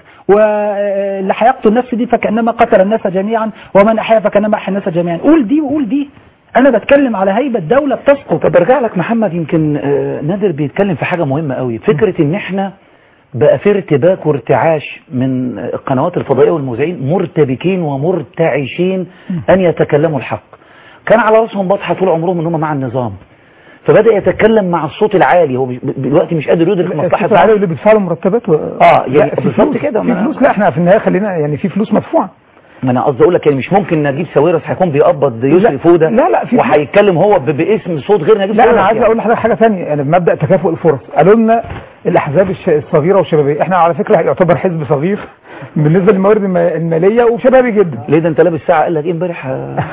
واللي هيقتل النفس دي فكأنما قتل الناس جميعا ومن احيا فكأنما احيا الناس جميعا. قول دي وقول دي، انا بتكلم على هيبة دولة بتسقط. طب ارجع لك محمد، يمكن نادر بيتكلم في حاجة مهمة قوي، فكرة ان احنا بقى في ارتباك وارتعاش من القنوات الفضائية والمذيعين مرتبكين ومرتعشين أن يتكلموا الحق. كان على رأسهم بطحة طول عمرهم ان هم مع النظام، فبدأ يتكلم مع الصوت العالي. هو دلوقتي مش قادر يدرك مصلحة الصوت العالي اللي بيدفع له مرتبات و... اه يعني بالظبط كده في فلوس. لا احنا في النهاية خلينا يعني في فلوس مدفوعة. ما انا قصدي اقول لك يعني مش ممكن نجيب ساويرس هيكون بيقبض يسري فوده لا لا وهيتكلم هو باسم صوت غير نجيب لا ساويرس. انا عايز يعني. اقول لحضرتك حاجه ثانيه، يعني بمبدا تكافؤ الفرص قالوا لنا الاحزاب الصغيره والشبابيه، احنا على فكره يعتبر حزب صغير بالنسبه للموارد الماليه وشبابي جدا. ليه ده انت لابس ساعه قال لك ايه امبارح؟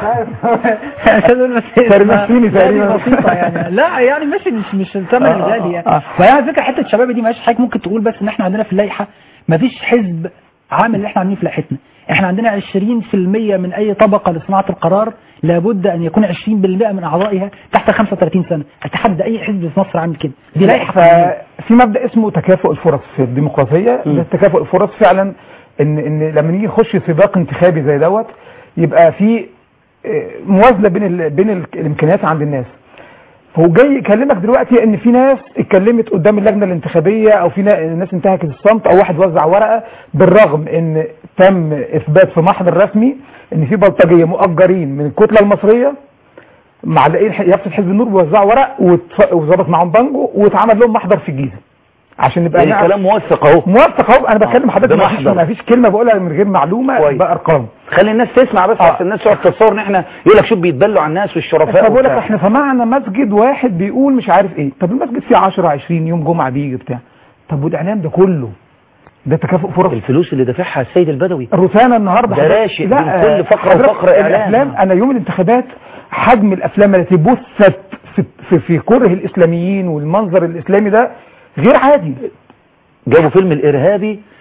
ترمسيني تقريبا بسيطه يعني. لا يعني مش مش مش الثمن الغالي يعني. فهي على فكره حته الشباب دي ماشي حضرتك ممكن تقول، بس ان احنا عندنا في اللائحه مفيش حزب عامل اللي احنا عاملينه في لائحتنا. احنا عندنا عشرين في المية من اي طبقة لصناعة القرار لابد ان يكون عشرين بالمئة من اعضائها تحت خمسة وثلاثين سنة. اتحدى اي حزب في مصر عامل كده. دي لائحة. في مبدأ اسمه تكافؤ الفرص في الديمقراطية. تكافؤ الفرص فعلا ان ان لما نيجي نخش سباق انتخابي زي دوت يبقى في موازنة بين ال بين ال الامكانيات عند الناس. هو جاي يكلمك دلوقتي ان في ناس اتكلمت قدام اللجنة الانتخابية او في ناس انتهكت الصمت او واحد وزع ورقة، بالرغم ان تم اثبات في محضر رسمي ان في بلطجية مؤجرين من الكتلة المصرية معلقين يافطة حزب النور بيوزعوا ورق وظبط معاهم بانجو واتعمل لهم محضر في الجيزة عشان نبقى يعني كلام موثق اهو. موثق اهو. انا بكلم حضرتك ما فيش كلمة بقولها من غير معلومة بارقام. خلي الناس تسمع بس عشان آه. الناس تقعد تتصور ان احنا يقول لك شوف بيتبلوا على الناس والشرفاء. طب بقول لك احنا سمعنا مسجد واحد بيقول مش عارف ايه، طب المسجد فيه عشرة عشرين يوم جمعة بيجي بتاع، طب والاعلام ده كله ده تكافؤ فرص. الفلوس اللي دافعها السيد البدوي الروسانة النهارده ده راشق من كل فقره وفقره اعلام. انا يوم الانتخابات حجم الافلام التي بثت في, في, في كره الاسلاميين والمنظر الاسلامي ده غير عادي. جابوا فيلم الارهابي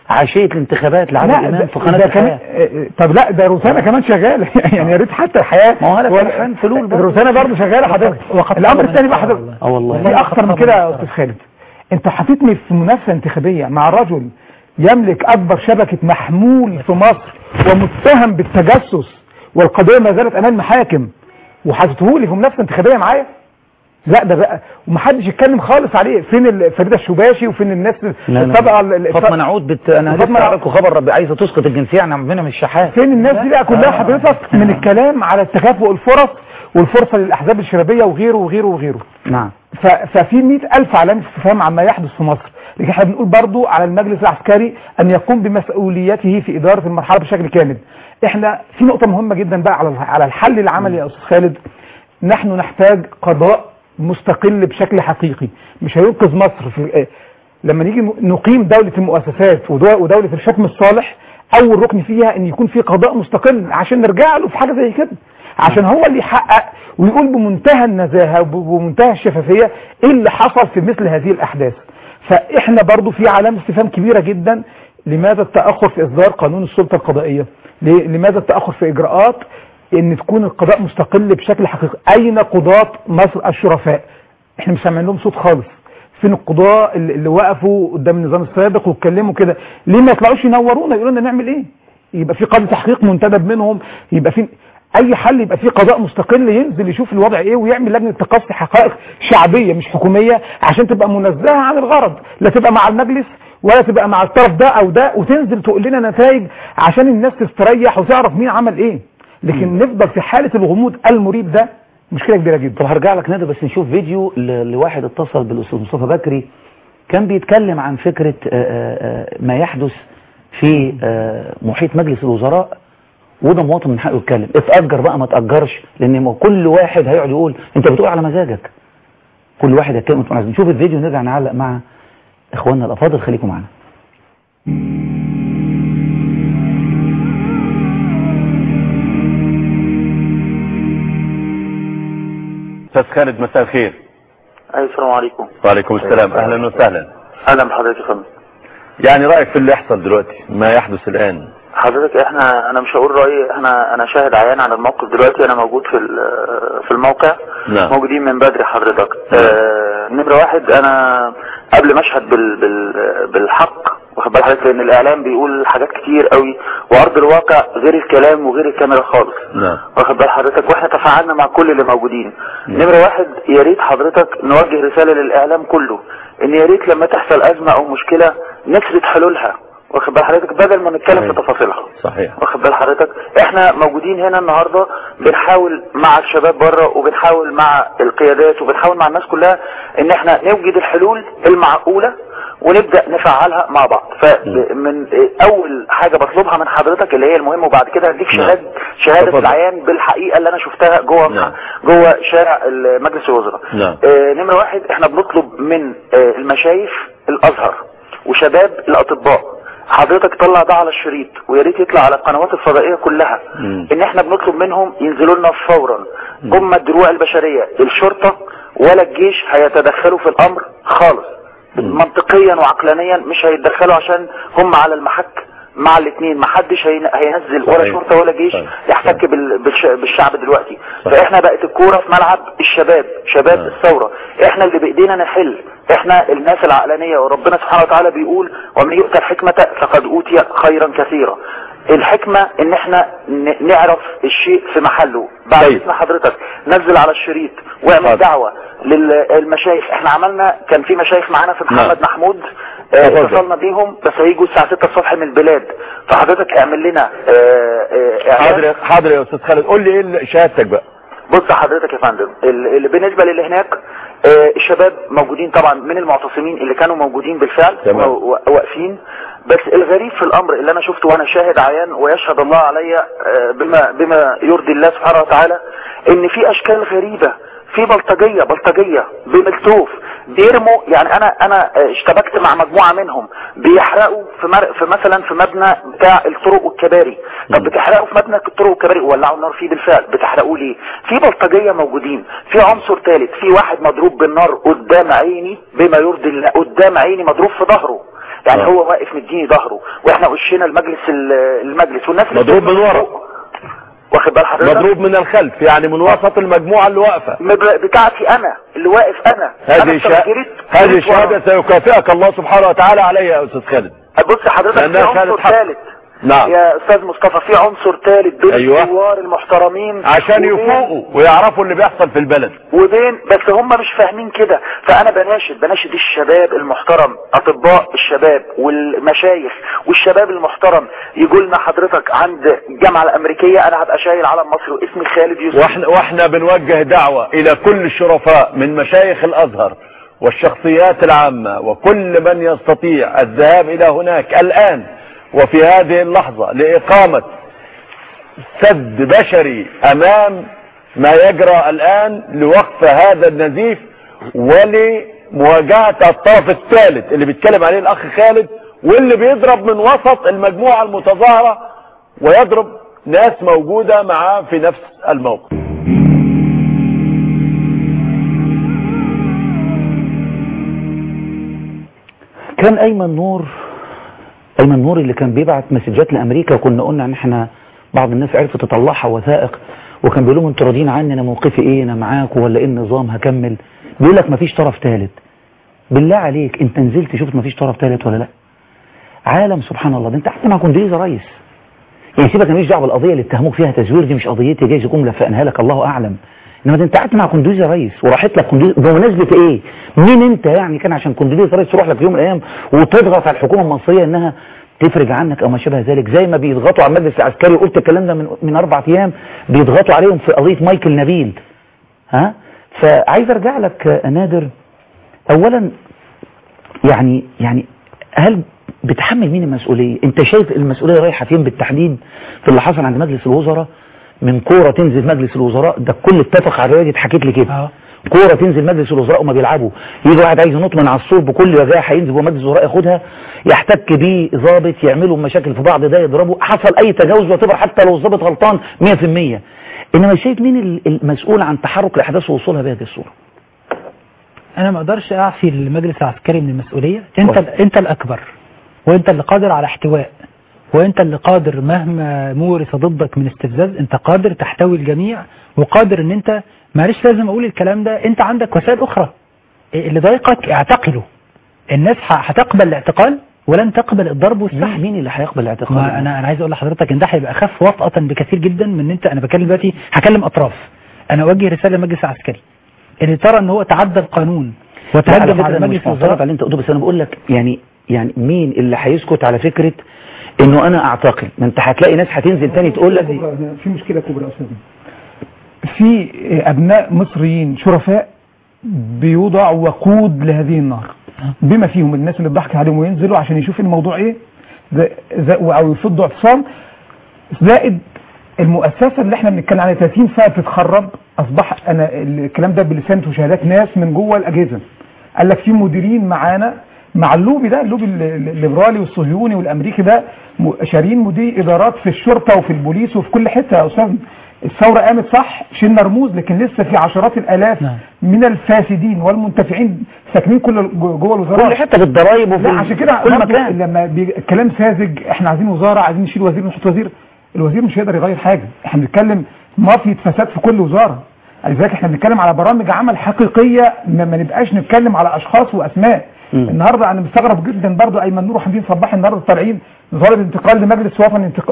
عشيه الانتخابات لعادل امام في قناه الحياه. طب لا ده روسانا كمان شغاله يعني يا ريت حتى الحياه ما هو انا فرحان فلول برضه روسانا برضه شغاله حضرتك. الامر الثاني بقى حضرتك اه والله في اكتر من كده يا استاذ خالد، انت حطيتني في منافسه انتخابيه مع رجل يملك اكبر شبكه محمول في مصر ومتهم بالتجسس والقضيه ما زالت امام المحاكم، وحطيته لي في منافسه انتخابيه معايا. لا ده بقى ومحدش يتكلم خالص عليه. فين فريده الشباشي وفين الناس الطبقه فاطمه نعود بت... انا لسه اعرفكم خبر ربي عايزه تسقط الجنسيه عن عمنا من الشحات. فين الناس دي بقى كلها حضرتك من الكلام على التكافؤ الفرص والفرصه للاحزاب الشبابيه وغيره وغيره وغيره. نعم. ففي مئة ألف علامه استفهام عما يحدث في مصر. لكن احنا بنقول برضو على المجلس العسكري ان يقوم بمسؤوليته في اداره المرحله بشكل كامل. احنا في نقطه مهمه جدا بقى على على الحل العملي يا استاذ خالد. نحن نحتاج قضاء مستقل بشكل حقيقي، مش هينقذ مصر في لما نيجي نقيم دولة المؤسسات ودولة الحكم الصالح. اول ركن فيها ان يكون في قضاء مستقل عشان نرجع له في حاجة زي كده، عشان هو اللي يحقق ويقول بمنتهى النزاهة وبمنتهى الشفافية ايه اللي حصل في مثل هذه الاحداث. فاحنا برضو في علامة استفهام كبيرة جدا. لماذا التأخر في اصدار قانون السلطة القضائية؟ لماذا التأخر في اجراءات ان تكون القضاء مستقل بشكل حقيقي؟ اين قضاة مصر الشرفاء؟ احنا مش سامعين لهم صوت خالص. فين القضاء اللي وقفوا قدام النظام السابق واتكلموا كده؟ ليه ما يطلعوش ينورونا يقولوا لنا نعمل ايه؟ يبقى في قاضي تحقيق منتدب منهم، يبقى في اي حل، يبقى في قضاء مستقل ينزل يشوف الوضع ايه ويعمل لجنه تقصي حقائق شعبيه مش حكوميه عشان تبقى منزهه عن الغرض، لا تبقى مع المجلس ولا تبقى مع الطرف ده او ده، وتنزل تقول لنا نتائج عشان الناس تستريح وتعرف مين عمل ايه. لكن نفضل في حالة الغموض المريب ده مشكلة كبيرة جدا. طب هرجع لك نادر بس نشوف فيديو لواحد اتصل بالاستاذ مصطفى بكري كان بيتكلم عن فكرة ما يحدث في محيط مجلس الوزراء، وده مواطن من حقه يتكلم. اتأجر بقى ما تأجرش، لان كل واحد هيقعد يقول انت بتقول على مزاجك. كل واحد يتكلم. نشوف الفيديو ونرجع نعلق مع اخواننا الافاضل. خليكم معنا. استاذ خالد مساء الخير. ايوه السلام عليكم. وعليكم السلام. اهلا وسهلا. اهلا بحضرتك يا فندم. يعني رايك في اللي يحصل دلوقتي ما يحدث الان؟ حضرتك احنا انا مش هقول رايي، احنا انا شاهد عيان عن الموقف دلوقتي. انا موجود في في الموقع. نعم. موجودين من بدري حضرتك. نعم. آه نمره واحد، انا قبل ما اشهد بال بال بالحق واخد بال حضرتك، لان الاعلام بيقول حاجات كتير قوي وارض الواقع غير الكلام وغير الكاميرا خالص. نعم. واخد بال حضرتك، واحنا تفاعلنا مع كل اللي موجودين. نعم. نمره واحد، يا ريت حضرتك نوجه رساله للاعلام كله ان يا ريت لما تحصل ازمه او مشكله نسرد حلولها، واخد بال حضرتك، بدل ما نتكلم صحيح. في تفاصيلها. صحيح. واخد بال حضرتك، احنا موجودين هنا النهارده بنحاول مع الشباب بره وبنحاول مع القيادات وبنحاول مع الناس كلها ان احنا نوجد الحلول المعقوله ونبدأ نفعلها مع بعض. فمن اول حاجة بطلبها من حضرتك اللي هي المهم، وبعد كده هديك شهادة شهادة العيان بالحقيقة اللي انا شفتها جوه نعم. جوه شارع مجلس الوزراء. نعم. آه نمرة واحد، احنا بنطلب من آه المشايخ الازهر وشباب الاطباء حضرتك طلع ده على الشريط، ويا ريت يطلع على القنوات الفضائية كلها. م. ان احنا بنطلب منهم ينزلوا لنا فورا. هم الدروع البشرية، الشرطة ولا الجيش هيتدخلوا في الامر خالص. منطقيا وعقلانيا مش هيتدخلوا عشان هم على المحك مع الاثنين. ما حدش هينزل ولا شرطه ولا جيش يحتك بالشعب دلوقتي. فاحنا بقت الكوره في ملعب الشباب، شباب الثوره. احنا اللي بايدينا نحل، احنا الناس العقلانيه. وربنا سبحانه وتعالى بيقول ومن يؤتى الحكمه فقد اوتي خيرا كثيرا. الحكمة ان احنا نعرف الشيء في محله. بعد اسم حضرتك نزل على الشريط واعمل دعوة للمشايخ. احنا عملنا، كان في مشايخ معانا في محمد نعم. محمود اتصلنا اه بيهم بس هيجوا الساعة ستة الصبح من البلاد. فحضرتك اعمل لنا اه اه حاضر حاضر يا استاذ خالد. قول لي ايه شهادتك بقى. بص حضرتك يا فندم، اللي بالنسبة للي هناك اه الشباب موجودين طبعا من المعتصمين اللي كانوا موجودين بالفعل واقفين. بس الغريب في الامر اللي انا شفته وانا شاهد عيان ويشهد الله علي بما بما يرضي الله سبحانه وتعالى، ان في اشكال غريبة، في بلطجية بلطجية بملتوف بيرموا. يعني انا انا اشتبكت مع مجموعة منهم بيحرقوا في, مر... في مثلا في مبنى بتاع الطرق والكباري. طب بتحرقوا في مبنى الطرق والكباري وولعوا النار فيه بالفعل، بتحرقوا ليه؟ في بلطجية موجودين. في عنصر ثالث، في واحد مضروب بالنار قدام عيني بما يرضي الله، قدام عيني مضروب في ظهره. يعني آه. هو واقف مديني ظهره واحنا وشنا المجلس المجلس والناس اللي مضروب من ورا، واخد بال حضرتك، مضروب من الخلف، يعني من وسط المجموعة اللي واقفة بتاعتي انا اللي واقف انا. هذه شهادة هذه شهادة سيكافئك الله سبحانه وتعالى عليها يا استاذ خالد. بص حضرتك في عنصر ثالث. نعم يا استاذ مصطفى، في عنصر ثالث بين أيوة. الثوار المحترمين عشان يفوقوا ويعرفوا اللي بيحصل في البلد، وبين بس هم مش فاهمين كده. فانا بناشد بناشد الشباب المحترم، اطباء الشباب والمشايخ والشباب المحترم، يقول لنا حضرتك عند الجامعه الامريكيه انا هبقى شايل علم مصر واسمي خالد يوسف. واحنا واحنا بنوجه دعوة الى كل الشرفاء من مشايخ الازهر والشخصيات العامة وكل من يستطيع الذهاب الى هناك الان وفي هذه اللحظة لإقامة سد بشري أمام ما يجرى الآن لوقف هذا النزيف ولمواجهة الطرف الثالث اللي بيتكلم عليه الأخ خالد، واللي بيضرب من وسط المجموعة المتظاهرة ويضرب ناس موجودة معاه في نفس الموقف. كان أيمن نور أيمن نور اللي كان بيبعت مسجات لأمريكا، وكنا قلنا ان احنا بعض الناس عرفت تطلعها وثائق، وكان بيقول لهم انتوا راضيين عني، انا موقفي ايه، انا معاكم ولا ايه النظام، هكمل. بيقول لك مفيش طرف ثالث. بالله عليك انت نزلت شفت مفيش طرف ثالث ولا لا؟ عالم سبحان الله. ده انت قعدت مع كوندوليزا رايس، يعني سيبك، انا ماليش دعوه بالقضيه اللي اتهموك فيها تزوير، دي مش قضيتي، جايز يكون ملفقناها لك الله اعلم. انما ده انت قعدت مع كوندوليزا رايس وراحت لك كوندوليزا بمناسبه ايه؟ مين انت يعني كان عشان كوندوليزا رايس تروح لك في يوم من الايام وتضغط على الحكومه المصريه انها تفرج عنك او ما شابه ذلك، زي ما بيضغطوا على المجلس العسكري، وقلت الكلام ده من من اربع ايام، بيضغطوا عليهم في قضيه مايكل نبيل. ها؟ فعايز ارجع لك نادر، اولا يعني يعني هل بتحمل مين المسؤوليه؟ انت شايف المسؤوليه رايحه فين بالتحديد في اللي حصل عند مجلس الوزراء؟ من كوره تنزل مجلس الوزراء، ده الكل اتفق على الروايه، اتحكيت لي كده. اه كوره تنزل مجلس الوزراء وما بيلعبوا، يجي واحد عايز ينط من على السور بكل وجاهه، هينزل جوه مجلس الوزراء ياخدها، يحتك بيه ضابط، يعملوا مشاكل في بعض، ده يضربه، حصل اي تجاوز وتبقى حتى لو الضابط غلطان مية في المية. انما شايف مين المسؤول عن تحرك الاحداث ووصولها بهذه الصوره؟ انا ما اقدرش اعفي المجلس العسكري من المسؤوليه. انت ال... انت الاكبر، وانت اللي قادر على احتواء، وانت اللي قادر مهما مورس ضدك من استفزاز، انت قادر تحتوي الجميع، وقادر ان انت، معلش لازم اقول الكلام ده، انت عندك وسائل اخرى. اللي ضايقك اعتقله. الناس هتقبل الاعتقال ولن تقبل الضرب والسحب. مين اللي هيقبل الاعتقال؟ انا انا عايز اقول لحضرتك ان ده هيبقى اخف وطأة بكثير جدا من ان انت، انا بكلم دلوقتي هكلم اطراف، انا اوجه رساله للمجلس العسكري اللي ترى ان هو تعدى القانون وتهجم على المجلس الوزراء اللي انت قلته، بس انا بقول لك يعني يعني مين اللي هيسكت على فكره انه انا اعتقل؟ ما انت هتلاقي ناس هتنزل تاني تقول لك في مشكله كبرى يا استاذ، في ابناء مصريين شرفاء بيوضع وقود لهذه النار، بما فيهم الناس اللي بضحك عليهم وينزلوا عشان يشوف الموضوع ايه او يفضوا اعتصام، زائد المؤسسه اللي احنا بنتكلم عليها ثلاثين سنه بتتخرب. اصبح انا الكلام ده بلسان وشهادات ناس من جوه الاجهزه، قال لك في مديرين معانا مع اللوبي ده، اللوبي الليبرالي والصهيوني والامريكي ده، شارين مدير ادارات في الشرطه وفي البوليس وفي كل حته يا استاذ. الثوره قامت صح، شلنا رموز، لكن لسه في عشرات الالاف نعم. من الفاسدين والمنتفعين ساكنين كل جوه الوزارات، كل حته بالضرايب وفي عشان كده كل مكان. لما الكلام ساذج، احنا عايزين وزاره، عايزين نشيل وزير نحط وزير، الوزير مش هيقدر يغير حاجه. احنا بنتكلم مافيا فساد في كل وزاره، لذلك احنا بنتكلم على برامج عمل حقيقيه، ما, ما نبقاش نتكلم على اشخاص واسماء. م. النهارده انا مستغرب جدا برضو ايمن نور وحمدين صباح النهارده طالعين طالب انتقال لمجلس وطني انتقال.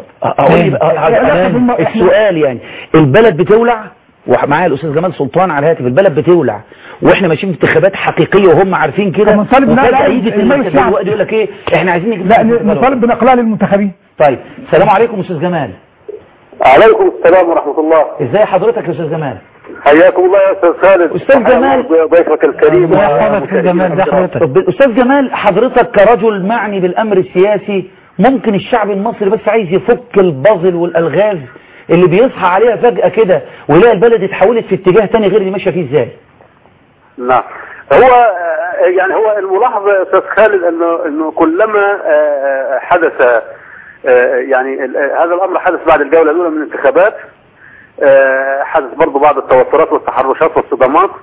السؤال يعني البلد بتولع، ومعايا الاستاذ جمال سلطان على الهاتف، البلد بتولع واحنا ماشيين في انتخابات حقيقيه وهم عارفين كده، وفجاه يجي المجلس الوقت يقول لك ايه احنا عايزين نجيب، لا نطالب بنقلها للمنتخبين. طيب السلام عليكم استاذ جمال. عليكم السلام ورحمه الله. ازاي حضرتك يا استاذ جمال؟ حياكم الله يا استاذ خالد. استاذ جمال ضيفك الكريم. الله يحفظك يا جمال. ده حضرتك استاذ جمال، حضرتك كرجل معني بالامر السياسي، ممكن الشعب المصري بس عايز يفك البازل والالغاز اللي بيصحى عليها فجأة كده ويلاقي البلد اتحولت في اتجاه تاني غير اللي ماشيه فيه، ازاي؟ نعم، هو يعني هو الملاحظه يا استاذ خالد انه انه كلما حدث يعني هذا الامر حدث بعد الجوله الاولى من الانتخابات، حدث برضه بعض التوترات والتحرشات والصدامات،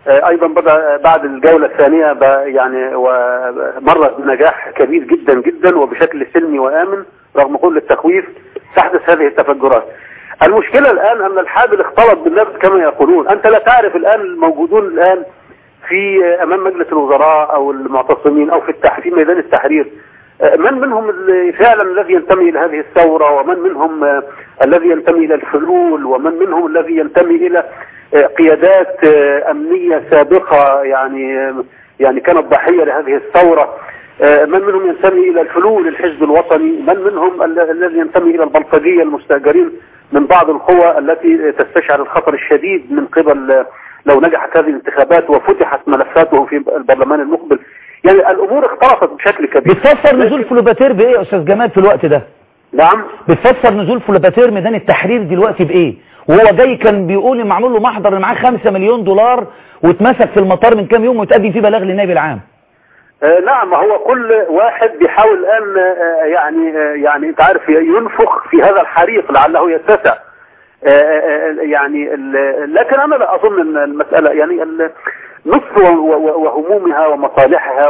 ايضا بدا بعد الجولة الثانية يعني ومرت بنجاح كبير جدا جدا وبشكل سلمي وامن رغم كل التخويف تحدث هذه التفجرات. المشكلة الان ان الحابل اختلط بالنابت كما يقولون. انت لا تعرف الان الموجودون الان في امام مجلس الوزراء او المعتصمين او في في ميدان التحرير من منهم فعلا الذي ينتمي الى هذه الثورة، ومن منهم الذي ينتمي الى الحلول، ومن منهم الذي ينتمي الى قيادات امنية سابقة يعني يعني كانت ضحية لهذه الثورة، من منهم ينتمي الى الحلول الحزب الوطني، من منهم الذي ينتمي الى البلطجية المستأجرين من بعض القوى التي تستشعر الخطر الشديد من قبل لو نجحت هذه الانتخابات وفتحت ملفاتهم في البرلمان المقبل. يعني الامور اختلطت بشكل كبير. بتفسر نزول فلوباتير بايه يا استاذ جمال في الوقت ده؟ نعم بتفسر نزول فلوباتير ميدان التحرير دلوقتي بايه؟ وهو جاي كان بيقول معمول له محضر اللي معاه خمسة مليون دولار واتمسك في المطار من كام يوم وتقدم فيه بلاغ للنائب العام. آه نعم، هو كل واحد بيحاول الان آه يعني آه يعني انت عارف ينفخ في هذا الحريق لعله يتسع. آه آه يعني لكن انا لا اظن ان المسألة يعني مصر وهمومها ومصالحها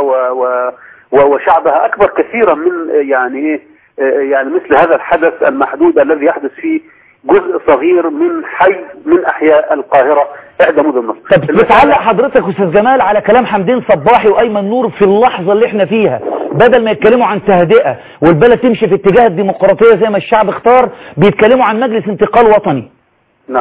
وشعبها اكبر كثيرا من يعني يعني مثل هذا الحدث المحدود الذي يحدث فيه جزء صغير من حي من احياء القاهرة احدى مدن مصر. طب بتعلق حضرتك استاذ جمال على كلام حمدين صباحي وايمن نور في اللحظة اللي احنا فيها، بدل ما يتكلموا عن تهدئة والبلد تمشي في اتجاه الديمقراطية زي ما الشعب اختار، بيتكلموا عن مجلس انتقال وطني. نعم،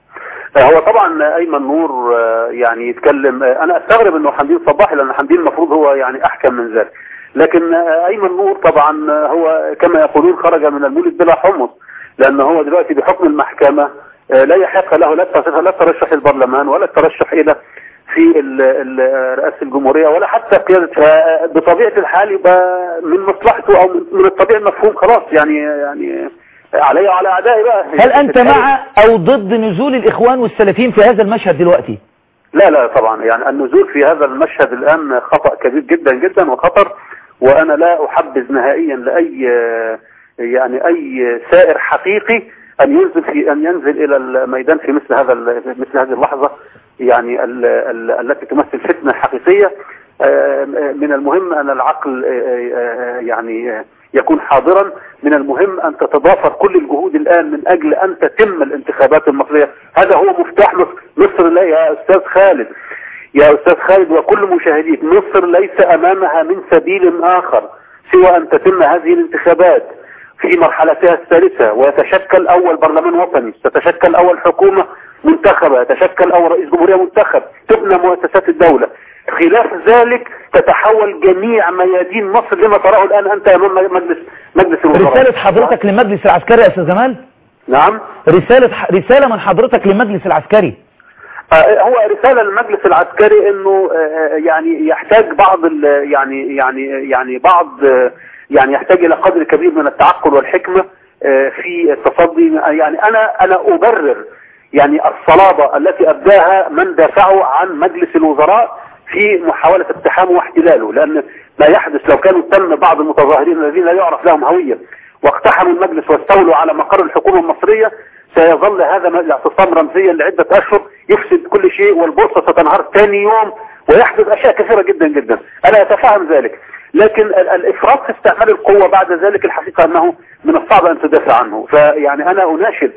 هو طبعا ايمن نور يعني يتكلم، انا استغرب انه حمدين صباحي لان حمدين المفروض هو يعني احكم من ذلك، لكن ايمن نور طبعا هو كما يقولون خرج من المولد بلا حمص، لانه هو دلوقتي بحكم المحكمة لا يحق له لا الترشح للبرلمان ولا الترشح الى في رئاسة الجمهورية ولا حتى قيادة. بطبيعة الحال يبقى من مصلحته او من الطبيعي المفهوم خلاص يعني يعني علي وعلى اعدائي بقى. هل انت مع او ضد نزول الاخوان والسلفيين في هذا المشهد دلوقتي؟ لا لا طبعا، يعني النزول في هذا المشهد الان خطأ كبير جدا جدا وخطر، وانا لا احبذ نهائيا لاي يعني اي سائر حقيقي ان ينزل في ان ينزل الى الميدان في مثل هذا مثل هذه اللحظة يعني ال ال التي تمثل فتنة حقيقية. من المهم ان العقل يعني يكون حاضرا، من المهم ان تتضافر كل الجهود الان من اجل ان تتم الانتخابات المصرية. هذا هو مفتاح مصر. مصر لا يا استاذ خالد يا استاذ خالد وكل مشاهديك، مصر ليس امامها من سبيل اخر سوى ان تتم هذه الانتخابات في مرحلتها الثالثة، ويتشكل اول برلمان وطني، تتشكل اول حكومة منتخبة، يتشكل اول رئيس جمهورية منتخب، تبنى مؤسسات الدولة. خلاف ذلك تتحول جميع ميادين مصر لما تراه الآن أنت أمام مجلس مجلس الوزراء. رسالة حضرتك للمجلس العسكري يا أستاذ جمال؟ نعم، رسالة رسالة من حضرتك للمجلس العسكري. آه هو رسالة للمجلس العسكري إنه آه يعني يحتاج بعض يعني يعني يعني بعض آه يعني يحتاج إلى قدر كبير من التعقل والحكمة آه في التصدي. يعني أنا أنا أبرر يعني الصلابة التي أبداها من دافعوا عن مجلس الوزراء في محاولة اقتحامه واحتلاله، لأن ما يحدث لو كانوا تم بعض المتظاهرين الذين لا يعرف لهم هوية واقتحموا المجلس واستولوا على مقر الحكومة المصرية، سيظل هذا الاعتصام رمزيا لعدة أشهر يفسد كل شيء، والبورصة ستنهار ثاني يوم ويحدث أشياء كثيرة جدا جدا. أنا أتفهم ذلك، لكن الإفراط في استعمال القوة بعد ذلك الحقيقة أنه من الصعب أن تدافع عنه. فيعني أنا أناشد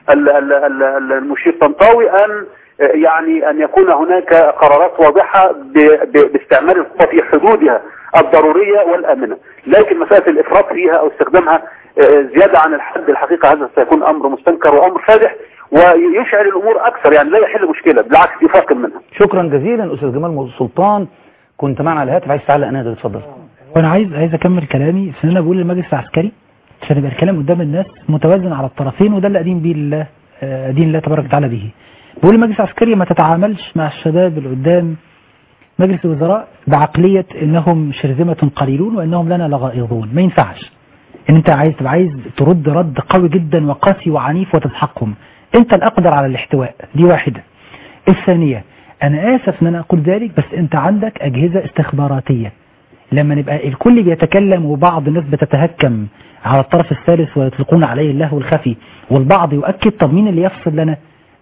المشير طنطاوي أن يعني أن يكون هناك قرارات واضحة باستعمال القوة في حدودها الضرورية والآمنة، لكن مسألة الإفراط فيها أو استخدامها زيادة عن الحد الحقيقة هذا سيكون أمر مستنكر وأمر فادح ويشعل الأمور أكثر، يعني لا يحل مشكلة، بالعكس يفاقم منها. شكرا جزيلا أستاذ جمال سلطان، كنت معنا على الهاتف، عايز تعلق أنا اتفضل. وأنا عايز عايز أكمل كلامي، في أنا بقول للمجلس العسكري عشان يبقى الكلام قدام الناس متوازن على الطرفين، وده اللي قديم به الله دين الله تبارك وتعالى به. بقول للمجلس العسكري ما تتعاملش مع الشباب اللي قدام مجلس الوزراء بعقلية انهم شرذمة قليلون وانهم لنا لغائظون. ما ينفعش ان انت عايز تبقى عايز ترد رد قوي جدا وقاسي وعنيف وتسحقهم، انت الاقدر على الاحتواء، دي واحدة. الثانية، انا اسف ان انا اقول ذلك، بس انت عندك اجهزة استخباراتية، لما نبقى الكل بيتكلم وبعض الناس بتتهكم على الطرف الثالث ويطلقون عليه اللهو الخفي والبعض يؤكد، طب مين اللي يفصل لنا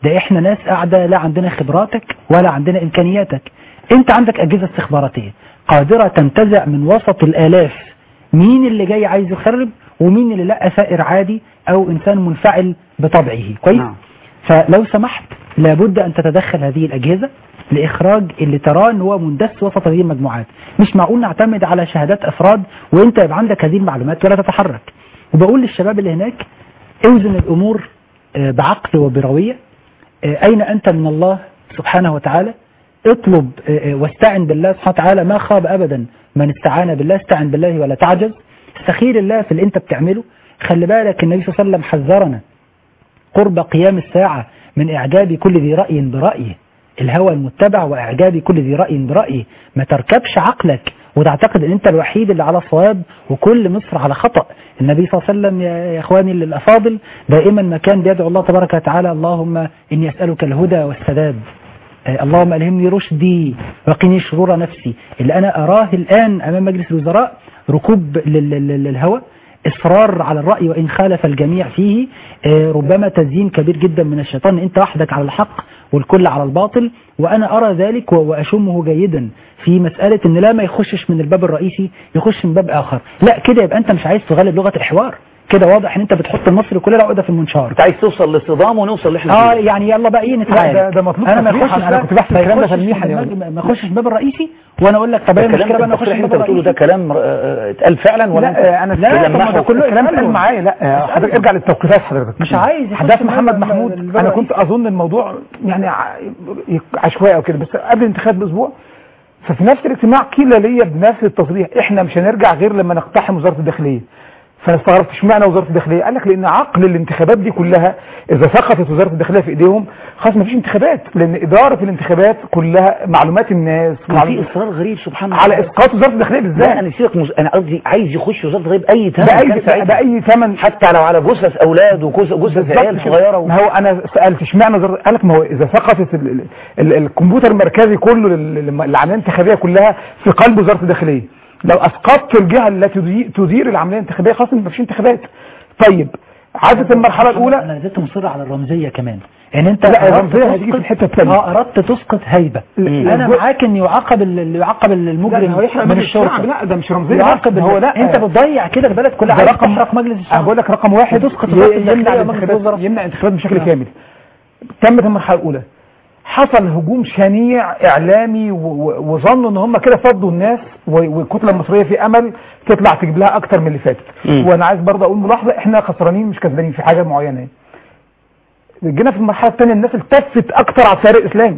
ده احنا ناس قاعدة لا عندنا خبراتك ولا عندنا امكانياتك. انت عندك اجهزة استخباراتية قادرة تنتزع من وسط الالاف مين اللي جاي عايز يخرب ومين اللي لا ثائر عادي او انسان منفعل بطبعه. كويس. نعم. فلو سمحت لابد ان تتدخل هذه الاجهزة لاخراج اللي تراه ان هو مندس وسط هذه المجموعات. مش معقول نعتمد على شهادات افراد وانت يبقى عندك هذه المعلومات ولا تتحرك. وبقول للشباب اللي هناك اوزن الامور بعقل وبروية. اين انت من الله سبحانه وتعالى؟ اطلب واستعن بالله سبحانه وتعالى. ما خاب ابدا من استعان بالله. استعن بالله ولا تعجز. استخير الله في اللي انت بتعمله. خلي بالك النبي صلى الله عليه وسلم حذرنا قرب قيام الساعة من اعجاب كل ذي رأي برأيه. الهوى المتبع واعجاب كل ذي رأي برأيه. ما تركبش عقلك وتعتقد ان انت الوحيد اللي على صواب وكل مصر على خطأ. النبي صلى الله عليه وسلم يا اخواني الافاضل دائما ما كان بيدعو الله تبارك وتعالى اللهم اني اسألك الهدى والسداد. اللهم ألهمني رشدي وقني شرور نفسي. اللي أنا أراه الآن أمام مجلس الوزراء ركوب للهوى، إصرار على الرأي وإن خالف الجميع فيه، ربما تزيين كبير جدا من الشيطان. أنت وحدك على الحق والكل على الباطل. وأنا أرى ذلك وأشمه جيدا في مسألة أن لا ما يخشش من الباب الرئيسي يخش من باب آخر. لا كده يبقى أنت مش عايز تغلب لغة الحوار. كده واضح ان انت بتحط المصري كلها العقده في المنشار. انت عايز توصل للصدام ونوصل اللي احنا اه يعني يلا بقى ايه نتعامل. ده, ده مطلوب. انا ما اخشش انا كنت بحث الكلام ده تلميحا ما اخشش الباب الرئيسي وانا اقول لك طب ايه المشكله بقى انا اخش الباب الرئيسي؟ بتقوله ده كلام اتقال فعلا ولا لا انا لا ده كله كلام اتقال معايا. لا حضرتك ارجع للتوقيتات. حضرتك مش عايز حدث محمد محمود. انا كنت اظن الموضوع يعني عشوائي او كده بس قبل الانتخابات باسبوع. ففي نفس الاجتماع قيل لي بنفس التصريح احنا مش هنرجع غير لما نقتحم وزاره الداخليه. فانا استغربت اشمعنى وزاره الداخليه؟ قال لك لان عقل الانتخابات دي كلها اذا سقطت وزاره الداخليه في ايديهم خلاص ما فيش انتخابات. لان اداره الانتخابات كلها معلومات الناس. في اصرار غريب سبحان الله على اسقاط وزاره الداخليه بالذات. لا انا سيبك مز... انا قصدي عايز يخش وزاره الداخليه باي ثمن. باي باي ثمن حتى لو على جثث اولاد وجثث عيال صغيره و... ما هو انا سالت اشمعنى وزاره. قال لك ما هو اذا سقطت ال... ال... ال... الكمبيوتر المركزي كله العمليه الانتخابيه كلها في قلب وزاره الداخليه. لو اسقطت الجهه التي تدير العمليه الانتخابيه خلاص ما فيش انتخابات. طيب عدت المرحله الاولى. انا زدت مصر على الرمزيه كمان. يعني انت لا الرمزيه هتيجي في الحته الثانيه. اه اردت تسقط هيبه. انا معاك ان يعاقب اللي يعاقب المجرم من الشرطه. لا ده مش رمزيه. يعاقب هو لا انت بتضيع كده البلد كلها. عايز تحرق مجلس الشعب. انا بقول لك رقم واحد تسقط يمنع الانتخابات يمنع الانتخابات بشكل كامل. تمت المرحله الاولى. حصل هجوم شنيع اعلامي وظنوا ان هم كده فضوا الناس والكتله المصريه في امل تطلع تجيب لها اكتر من اللي فاتت. وانا عايز برضه اقول ملاحظه احنا خسرانين مش كسبانين في حاجه معينه. جينا في المرحله الثانيه الناس التفت اكتر على التيار الاسلامي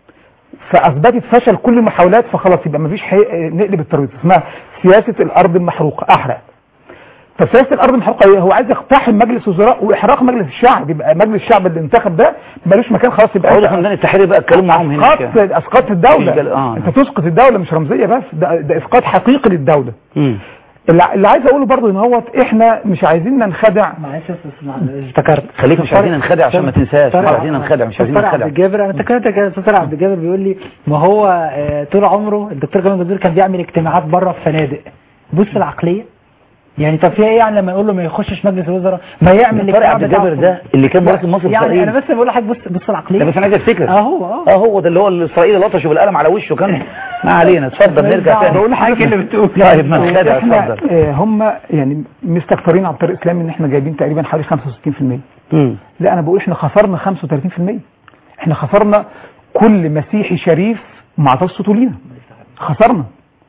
فاثبتت فشل كل المحاولات. فخلاص يبقى ما فيش نقلب الترابيزه. اسمها سياسه الارض المحروقه. احرق. فسياسه الارض المحروقه ايه؟ هو عايز يقتحم مجلس وزراء واحراق مجلس الشعب. يبقى مجلس الشعب اللي انتخب ده ملوش مكان خلاص. يبقى عاوز حمدان التحرير بقى اتكلم معاهم هنا. اسقاط اسقاط الدوله. آه. انت تسقط الدوله مش رمزيه بس. ده, ده اسقاط حقيقي للدوله. امم اللي عايز اقوله برضه ان هو احنا مش عايزين ننخدع. معلش افتكرت خليك مش عايزين ننخدع عشان ما تنساش. مش عايزين ننخدع مش عايزين ننخدع. عبد الجابر انا افتكرت كده استاذ عبد الجابر بيقول لي ما هو طول عمره الدكتور جمال جدير كان بيعمل اجتماعات بره في فنادق. بص العقليه يعني. طب فيها ايه يعني لما يقول له ما يخشش مجلس الوزراء ما يعمل الاجتماع عبد الجابر ده اللي كان رئيس مصر يعني انا بس بقول لحضرتك بص بص العقليه. بس انا عايز افتكر اهو اه اه هو ده اللي هو الاسرائيلي لطشه بالقلم على وشه كان. ما علينا اتفضل نرجع تاني. بقول لحضرتك اللي بتقول طيب ما نخدع اتفضل. هم يعني مستكترين على الطريق الاسلامي ان احنا جايبين تقريبا حوالي خمسة وستين في المية. امم لا انا بقول احنا خسرنا خمسة وثلاثين في المية. احنا خسرنا كل مسيحي شريف مع تصوته لينا. خسرنا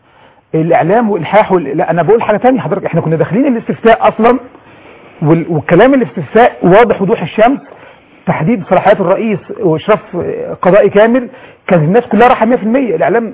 الاعلام والالحاح وال... لا انا بقول حاجه ثانيه حضرتك. احنا كنا داخلين الاستفتاء اصلا وال... والكلام الاستفتاء واضح وضوح الشمس. تحديد صلاحيات الرئيس واشراف قضائي كامل. كانت الناس كلها رايحه مية في المية. الاعلام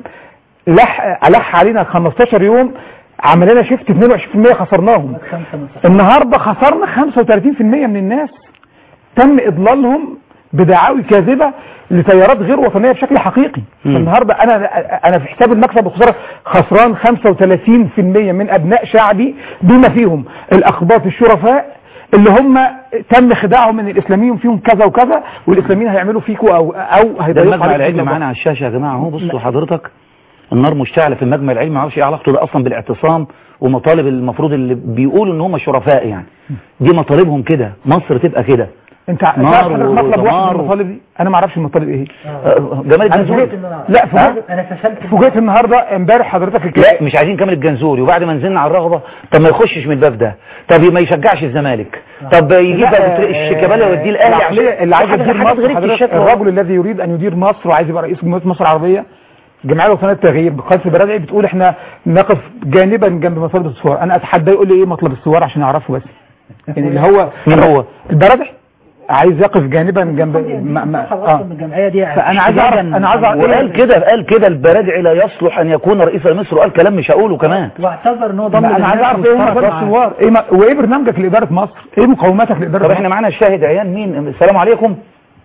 لح لح علينا خمستاشر يوم عمل لنا شيفت اثنين وعشرين في المية خسرناهم. النهارده خسرنا خمسة وثلاثين في المية من الناس. تم اضلالهم بدعاوي كاذبه لتيارات غير وطنيه بشكل حقيقي. النهارده انا انا في حساب المكسب والخساره خسران خمسة وثلاثين في المية من ابناء شعبي بما فيهم الاقباط الشرفاء اللي هم تم خداعهم من الاسلاميين فيهم كذا وكذا والاسلاميين هيعملوا فيكوا او او هيضيقوا عليكم. المجمع العلمي معانا على الشاشه يا جماعه اهو. بصوا حضرتك النار مشتعله في المجمع العلمي. ما اعرفش ايه علاقته ده اصلا بالاعتصام ومطالب المفروض اللي بيقولوا ان هم شرفاء يعني. دي مطالبهم كده. مصر تبقى كده انت تعرف مطلب واحد من المطالب دي؟ انا ما اعرفش المطالب ايه. جمال الجنزوري. لا فوجئت انا فشلت فوجئت النهارده امبارح حضرتك الكلام. لا مش عايزين كامل الجنزوري، وبعد ما نزلنا على الرغبه طب ما يخشش من الباب ده، طب ما يشجعش الزمالك، طب يجيب الشيكابالا ويوديه الاهلي اللي عايز يدير مصر. الرجل الذي يريد ان يدير مصر وعايز يبقى رئيس جمهوريه مصر العربيه، الجمعيه الوطنيه للتغيير بقياده البرادعي بتقول احنا نقف جانبا جنب مطالب الثوار. انا اتحدى يقول لي ايه مطلب الثوار عشان اعرفه بس. يعني اللي هو مين هو البرادعي عايز يقف جانبا جنب اه الجمعيه دي. فانا عايز اعرف انا عايز اعرف وقال كده قال كده البرادعي لا يصلح ان يكون رئيسا لمصر، وقال كلام مش هقوله كمان، واعتذر ان هو ضم. انا عايز اعرف ايه مطالب الثوار، ايه ما... وايه برنامجك لاداره مصر، ايه مقوماتك لاداره مصر. طب احنا معانا الشاهد عيان مين؟ السلام عليكم.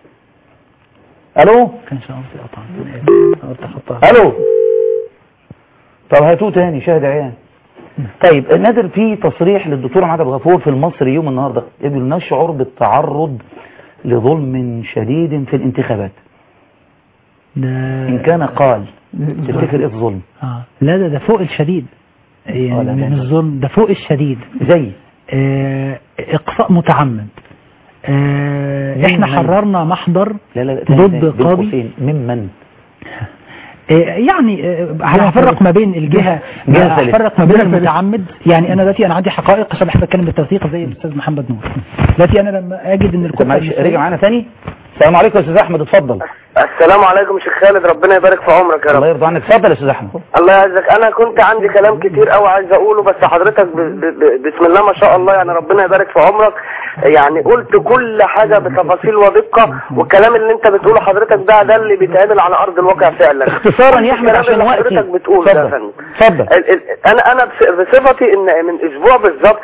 الو الو طب هاتوه تاني شاهد عيان. طيب نادر، في تصريح للدكتور عماد عبد الغفور في المصري يوم النهارده يقول نشعر بالتعرض لظلم شديد في الانتخابات. ان كان قال تفتكر ايه الظلم؟ اه لا ده ده فوق الشديد، يعني من الظلم ده فوق الشديد. زي آه اقصاء متعمد. آه احنا حررنا محضر لا لا ضد قاضي ممن يعني هفرق ما بين الجهه، هفرق ما بين المتعمد. يعني انا دلوقتي انا عندي حقائق عشان بحب اتكلم بالتوثيق زي الاستاذ محمد نور. دلوقتي انا لما اجد ان الكتله رجع معانا ثاني. السلام عليكم يا استاذ احمد، اتفضل. السلام عليكم يا شيخ خالد، ربنا يبارك في عمرك يا رب. الله يرضى عنك، اتفضل يا استاذ احمد. الله يعزك. انا كنت عندي كلام كتير قوي عايز اقوله، بس حضرتك ب... ب... بسم الله ما شاء الله يعني ربنا يبارك في عمرك، يعني قلت كل حاجه بتفاصيل ودقه، والكلام اللي انت بتقوله حضرتك ده ده اللي بيتعمل على ارض الواقع فعلا. اختصارا يا احمد عشان وقتي حضرتك بتقول ده فن. اتفضل. انا انا بصفتي ان من اسبوع بالظبط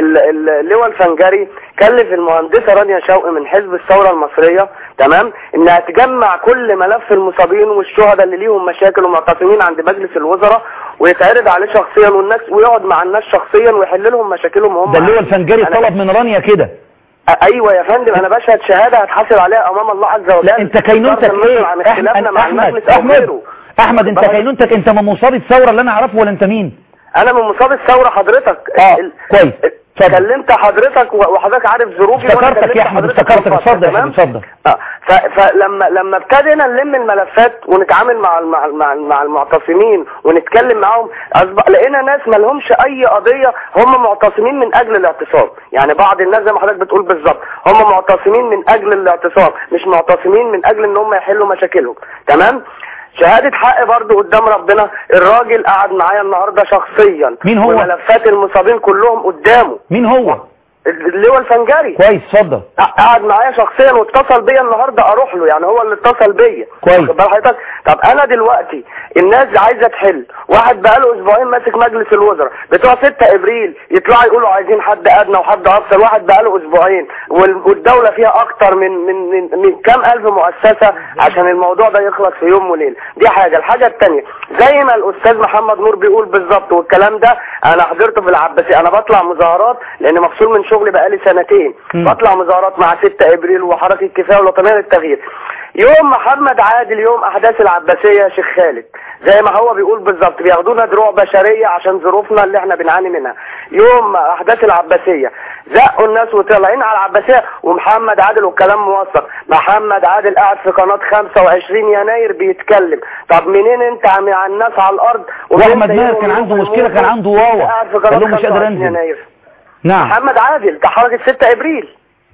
اللواء الفنجري كلف المهندسه رانيا شوقي من حزب الثوره المصريه تمام انها تجمع كل ملف المصابين والشهداء اللي ليهم مشاكل ومعتصمين عند مجلس الوزراء، ويتعرض عليه شخصيا والناس ويقعد مع الناس شخصيا ويحل لهم مشاكلهم هم. ده اللواء الفنجري طلب من رانيا كده. ايوه يا فندم، انا بشهد شهاده هتحاسب عليها امام الله عز وجل. لا انت كينونتك ايه؟ عن اختلافنا مع المجلس او غيره. احمد انت كينونتك انت من مصاب الثوره اللي انا اعرفه ولا انت مين؟ انا من مصاب الثوره حضرتك. اه كويس. كلمت حضرتك وحضرتك عارف ظروفي. افتكرتك يا احمد، افتكرتك. اتفضل يا احمد اتفضل. اه فلما لما ابتدينا نلم الملفات ونتعامل مع مع مع, مع المعتصمين ونتكلم معاهم، لقينا ناس ما لهمش اي قضيه، هم معتصمين من اجل الاعتصام. يعني بعض الناس زي ما حضرتك بتقول بالظبط هم معتصمين من اجل الاعتصام، مش معتصمين من اجل ان هم يحلوا مشاكلهم. تمام. شهادة حق برضه قدام ربنا، الراجل قعد معايا النهاردة شخصيا. مين هو؟ وملفات المصابين كلهم قدامه. مين هو؟ اللواء الفنجري. كويس اتفضل. قعد معايا شخصيا واتصل بيا النهارده اروح له، يعني هو اللي اتصل بيا. كويس. واخد بال حضرتك؟ طب انا دلوقتي الناس عايزه تحل، واحد بقاله اسبوعين ماسك مجلس الوزراء، بتوع ستة ابريل يطلعوا يقولوا عايزين حد ادنى وحد اكثر، واحد بقاله اسبوعين والدوله فيها اكتر من من من, من كام الف مؤسسه عشان الموضوع ده يخلص في يوم وليله. دي حاجه. الحاجه الثانيه زي ما الاستاذ محمد نور بيقول بالظبط، والكلام ده انا حضرته في العباسيه. انا بطلع مظاهرات لان مفصول من شغلي بقالي سنتين، م. بطلع مظاهرات مع ستة ابريل وحركه كفايه والوطنيه للتغيير. يوم محمد عادل، يوم احداث العباسيه يا شيخ خالد، زي ما هو بيقول بالظبط، بياخدونا دروع بشريه عشان ظروفنا اللي احنا بنعاني منها. يوم احداث العباسيه زقوا الناس وطالعين على العباسيه، ومحمد عادل والكلام موثق، محمد عادل قاعد في قناه خمسة وعشرين يناير بيتكلم. طب منين انت مع الناس على الارض؟ واحمد ماهر كان عنده مشكله، كان عنده واوا قال له مش قادر انزل. نعم. محمد عادل بتاع حركه ستة ابريل،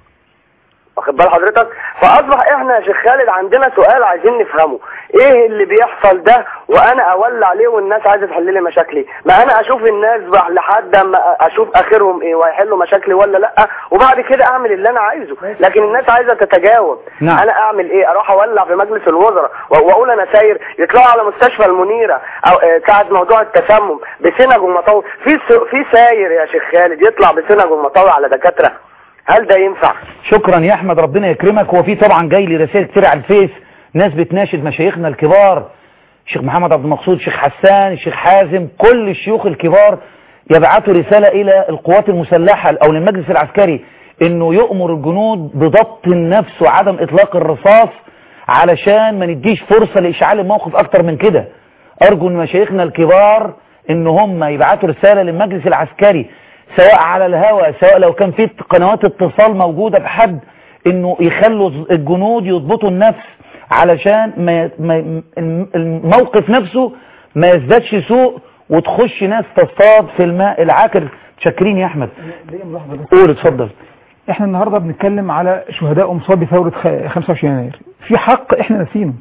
واخد بال حضرتك؟ فاصبح احنا يا شيخ خالد عندنا سؤال عايزين نفهمه، ايه اللي بيحصل ده وانا اولع ليه والناس عايزه تحل لي مشاكلي؟ ما انا اشوف الناس لحد اما اشوف اخرهم ايه وهيحلوا مشاكلي ولا لا، وبعد كده اعمل اللي انا عايزه. لكن الناس عايزه تتجاوب. نعم. انا اعمل ايه؟ اروح اولع في مجلس الوزراء واقول انا ساير؟ يطلعوا على مستشفى المنيره او ساعه موضوع التسمم بسنج ومطاوي، في في ساير يا شيخ خالد يطلع بسنج ومطاوي على دكاتره؟ هل ده ينفع؟ شكرا يا احمد، ربنا يكرمك. هو في طبعا جاي لي رسائل كتير على الفيس، ناس بتناشد مشايخنا الكبار، الشيخ محمد عبد المقصود، الشيخ حسان، الشيخ حازم، كل الشيوخ الكبار يبعثوا رسالة الى القوات المسلحة او للمجلس العسكري انه يؤمر الجنود بضبط النفس وعدم اطلاق الرصاص علشان ما نديش فرصة لاشعال الموقف اكتر من كده. ارجو ان مشايخنا الكبار ان هم يبعثوا رسالة للمجلس العسكري، سواء على الهواء، سواء لو كان في قنوات اتصال موجودة بحد، انه يخلوا الجنود يضبطوا النفس علشان ما ما الموقف نفسه ما يزدادش سوء وتخش ناس تصطاد في الماء العاكر. شاكرين يا احمد. قول اتفضل. احنا النهارده بنتكلم على شهداء مصاب بثوره خمسة وعشرين يناير. في حق احنا ناسينه.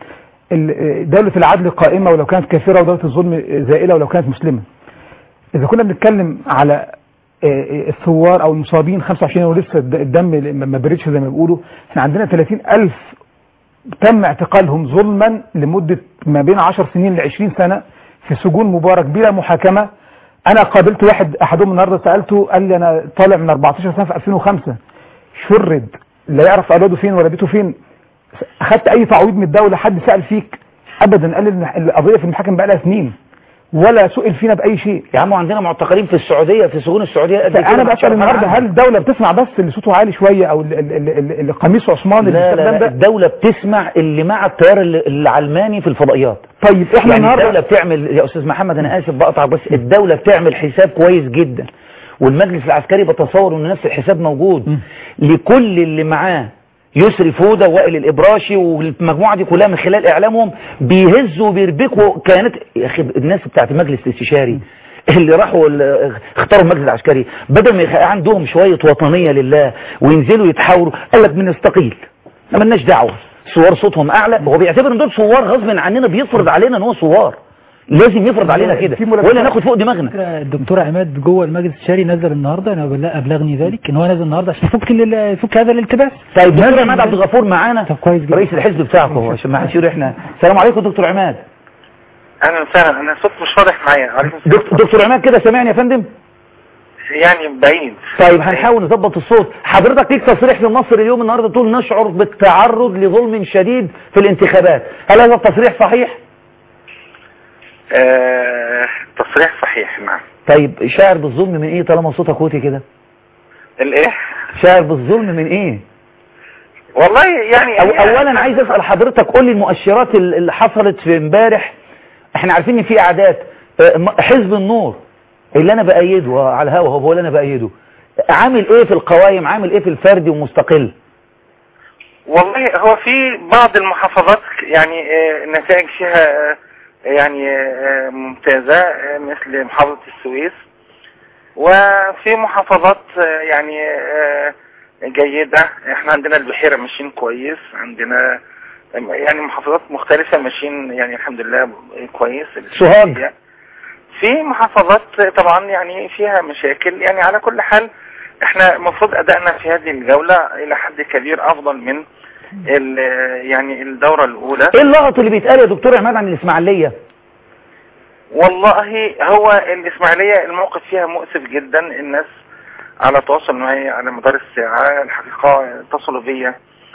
دولة العدل قائمة ولو كانت كافرة، ودولة الظلم زائلة ولو كانت مسلمة. إذا كنا بنتكلم على الثوار أو المصابين خمسة وعشرين ولسه الدم ما بردش زي ما بيقولوا، احنا عندنا ثلاثين ألف تم اعتقالهم ظلما لمدة ما بين عشر سنين لعشرين سنة في سجون مبارك بلا محاكمة. أنا قابلت واحد أحدهم النهارده سألته، قال لي أنا طالع من أربعتاشر سنة في ألفين وخمسة، شرد لا يعرف أولاده فين ولا بيته فين. أخدت أي تعويض من الدولة؟ حد سأل فيك؟ أبدا. قال لي القضية في المحاكم بقى لها سنين ولا سئل فينا بأي شيء. يا عم عندنا معتقلين في السعودية في سجون السعودية قد كده. أنا بسأل النهارده هل الدولة بتسمع بس اللي صوته عالي شوية أو اللي قميصه عثماني؟ لا لا, لا الدولة بتسمع اللي مع التيار العلماني في الفضائيات. طيب احنا يعني النهارده الدولة بتعمل يا أستاذ محمد، أنا آسف بقطع، بس الدولة بتعمل حساب كويس جدا، والمجلس العسكري بتصور إن نفس الحساب موجود م. لكل اللي معاه يسري فودة ووائل الإبراشي والمجموعة دي كلها من خلال إعلامهم بيهزوا وبيربكوا كيانات. يا أخي الناس بتاعت المجلس الاستشاري اللي راحوا اختاروا المجلس العسكري بدل ما يبقى عندهم شوية وطنية لله وينزلوا يتحاوروا، قال لك بنستقيل ما لناش دعوة، صور صوتهم أعلى. هو بيعتبر ان دول صوار غصب عننا، بيفرض علينا ان هو صوار، لازم يفرض علينا كده ولا ناخد فوق دماغنا. الدكتور عماد جوه المجلس الشاري نزل النهارده، انا ابلغني ذلك ان هو نزل النهارده عشان يفك يفك هذا الالتباس. طيب دكتور عماد عبد الغفور معانا رئيس الحزب بتاعكم هو عشان ما حدش يقول احنا. السلام عليكم دكتور عماد. اهلا وسهلا. انا صوت مش واضح معايا. دكتور عماد كده سامعني يا فندم؟ يعني بعيد. طيب هنحاول نظبط الصوت. حضرتك ليك تصريح في مصر اليوم النهارده تقول نشعر بالتعرض لظلم شديد في الانتخابات، هل هذا التصريح صحيح؟ آه، تصريح صحيح نعم. طيب شاعر بالظلم من ايه طالما صوتك قوتي كده؟ الايه؟ شاعر بالظلم من ايه؟ والله يعني أو اولا عايز اسال حضرتك، قول لي المؤشرات اللي حصلت في امبارح. احنا عارفين ان في اعداد حزب النور اللي انا بايده على الهوا، هو اللي انا بايده، عامل ايه في القوائم، عامل ايه في الفردي ومستقل؟ والله هو في بعض المحافظات يعني النتائج فيها يعني ممتازة مثل محافظة السويس، وفي محافظات يعني جيدة. احنا عندنا البحيرة ماشيين كويس، عندنا يعني محافظات مختلفة ماشيين يعني الحمد لله كويس. سوهاج في محافظات طبعا يعني فيها مشاكل. يعني على كل حال احنا المفروض ادائنا في هذه الجولة الى حد كبير افضل من يعني الدورة الاولى. ايه اللغط اللي بيتقال يا دكتور عماد عن الاسماعيلية؟ والله هو الاسماعيلية الموقف فيها مؤسف جدا. الناس على تواصل معي على مدار الساعة، الحقيقة اتصلوا بيا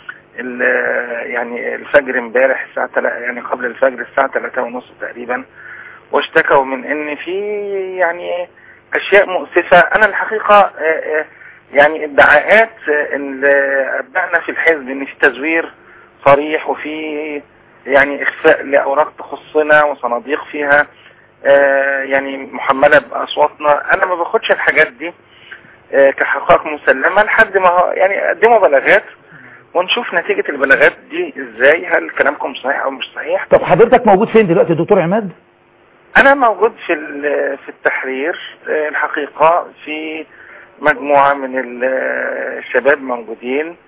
يعني الفجر امبارح الساعة يعني قبل الفجر الساعة ثلاثة ونص تقريبا، واشتكوا من ان في يعني اشياء مؤسفة. انا الحقيقة يعني ادعاءات ابدأنا في الحزب ان في تزوير صريح وفي يعني اخفاء لاوراق تخصنا وصناديق فيها يعني محملة باصواتنا. انا ما باخدش الحاجات دي كحقائق مسلمة لحد ما يعني قدموا بلاغات ونشوف نتيجة البلاغات دي ازاي، هل كلامكم صحيح او مش صحيح. طب حضرتك موجود فين دلوقتي يا دكتور عماد؟ انا موجود في في التحرير الحقيقة، في مجموعة من الشباب موجودين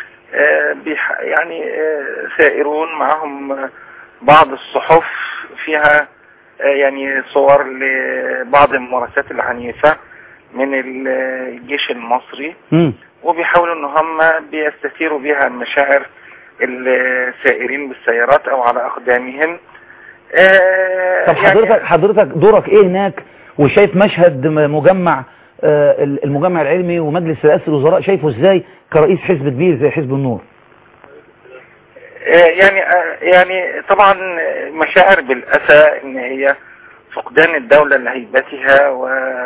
يعني سائرون معهم بعض الصحف فيها يعني صور لبعض الممارسات العنيفة من الجيش المصري، م. وبيحاولوا ان هم بيستثيروا بها مشاعر السائرين بالسيارات او على اقدامهم. آه طب حضرتك يعني حضرتك دورك ايه هناك وشايف مشهد مجمع آه المجمع العلمي ومجلس رئاسة الوزراء شايفه ازاي كرئيس حزب كبير زي حزب النور؟ آه يعني آه يعني طبعا مشاعر بالاسى ان هي فقدان الدولة لهيبتها و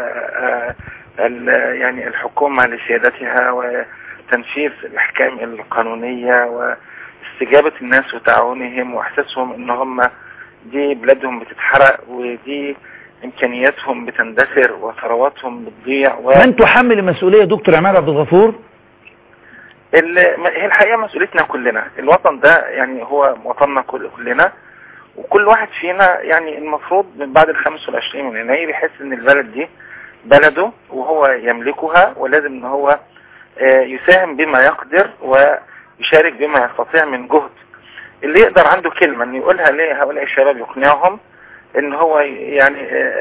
يعني الحكومة لسيادتها وتنفيذ الاحكام القانونية واستجابة الناس وتعاونهم واحساسهم ان هم دي بلادهم بتتحرق ودي امكانياتهم بتندثر وثرواتهم بتضيع و... من تحمل المسؤولية دكتور عماد عبد الغفور؟ هي الحقيقة مسؤوليتنا كلنا. الوطن ده يعني هو وطننا كلنا، وكل واحد فينا يعني المفروض من بعد الخامس والعشرين من يناير يحس ان البلد دي بلده وهو يملكها، ولازم ان هو يساهم بما يقدر ويشارك بما يستطيع من جهد. اللي يقدر عنده كلمة ان يقولها لهؤلاء الشباب يقنعهم ان هو يعني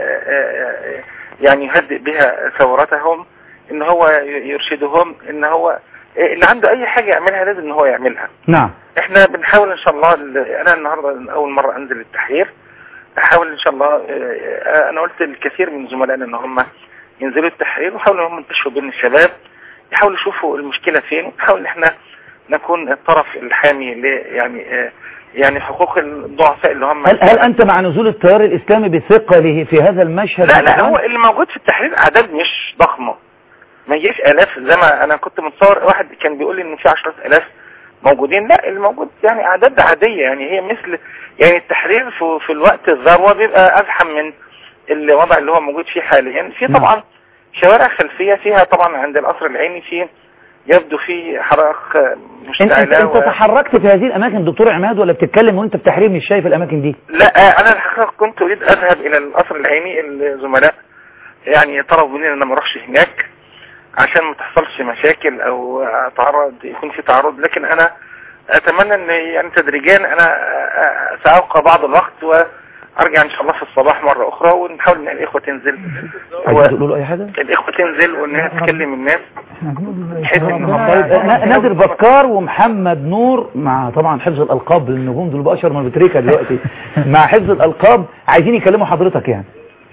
يعني يهدئ بها ثورتهم، ان هو يرشدهم، ان هو اللي عنده اي حاجة يعملها لازم ان هو يعملها. نعم. احنا بنحاول ان شاء الله. انا النهاردة اول مرة انزل التحرير، احاول ان شاء الله. انا قلت الكثير من زملائنا ان هم ينزلوا التحرير ويحاولوا ان هم ينتشروا بين الشباب، يحاولوا يشوفوا المشكلة فين، ونحاول ان احنا نكون الطرف الحامي ل يعني يعني حقوق الضعفاء اللي هم. هل, هل انت مع نزول التيار الاسلامي بثقله في هذا المشهد؟ لا لا، هو اللي موجود في التحرير اعداد مش ضخمة، ما يجيش الاف زي ما انا كنت متصور. واحد كان بيقول لي ان في عشرات الاف موجودين، لا اللي موجود يعني اعداد عادية. يعني هي مثل يعني التحرير في, في الوقت الذروة بيبقى ازحم من الوضع اللي هو موجود فيه حاليا. في طبعا شوارع خلفية فيها طبعا عند القصر العيني في يبدو في حرائق مشتعلة. انت, انت و... تحركت في هذه الاماكن دكتور عماد ولا بتتكلم وانت في تحرير مش شايف الاماكن دي؟ لا انا الحقيقة كنت اريد اذهب الى القصر العيني. الزملاء يعني طلبوا مني ان انا ما اروحش هناك عشان ما تحصلش مشاكل او اتعرض يكون في تعرض، لكن انا اتمنى ان يعني تدريجيا انا سأبقى بعض الوقت وارجع ان شاء الله في الصباح مرة اخرى، ونحاول ان الاخوة تنزل. عايز تقولوا اي حاجة؟ الاخوة تنزل وانها تكلم الناس بحيث ان طيب نادر بكار ومحمد نور مع طبعا حفظ الالقاب، النجوم دول باشر ما بتريكها دلوقتي مع حفظ الالقاب عايزين يكلموا حضرتك يعني.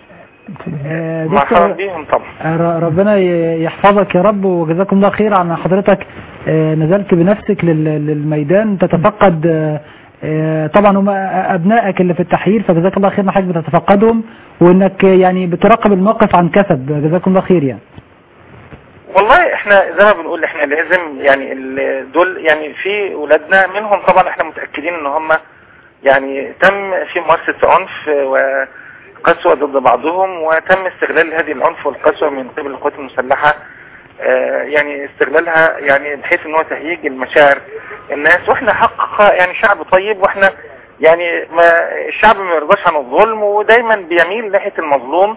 مرحبا بيهم طبعا. ربنا يحفظك يا رب، وجزاكم الله خير عن حضرتك نزلت بنفسك للميدان تتفقد طبعا هم ابنائك اللي في التحرير، فجزاك الله خير انك بتتفقدهم وانك يعني بتراقب الموقف عن كسب. جزاكم الله خير. يعني والله احنا زي ما بنقول احنا لازم يعني دول يعني في ولادنا منهم طبعا احنا متأكدين ان هم يعني تم في ممارسة عنف وقسوة ضد بعضهم، وتم استغلال هذه العنف والقسوة من قبل القوات المسلحة اه يعني استغلالها يعني بحيث ان هو تهييج المشاعر الناس. واحنا حقق يعني شعب طيب، واحنا يعني ما الشعب ما يرضاش عن الظلم ودايما بيميل ناحية المظلوم.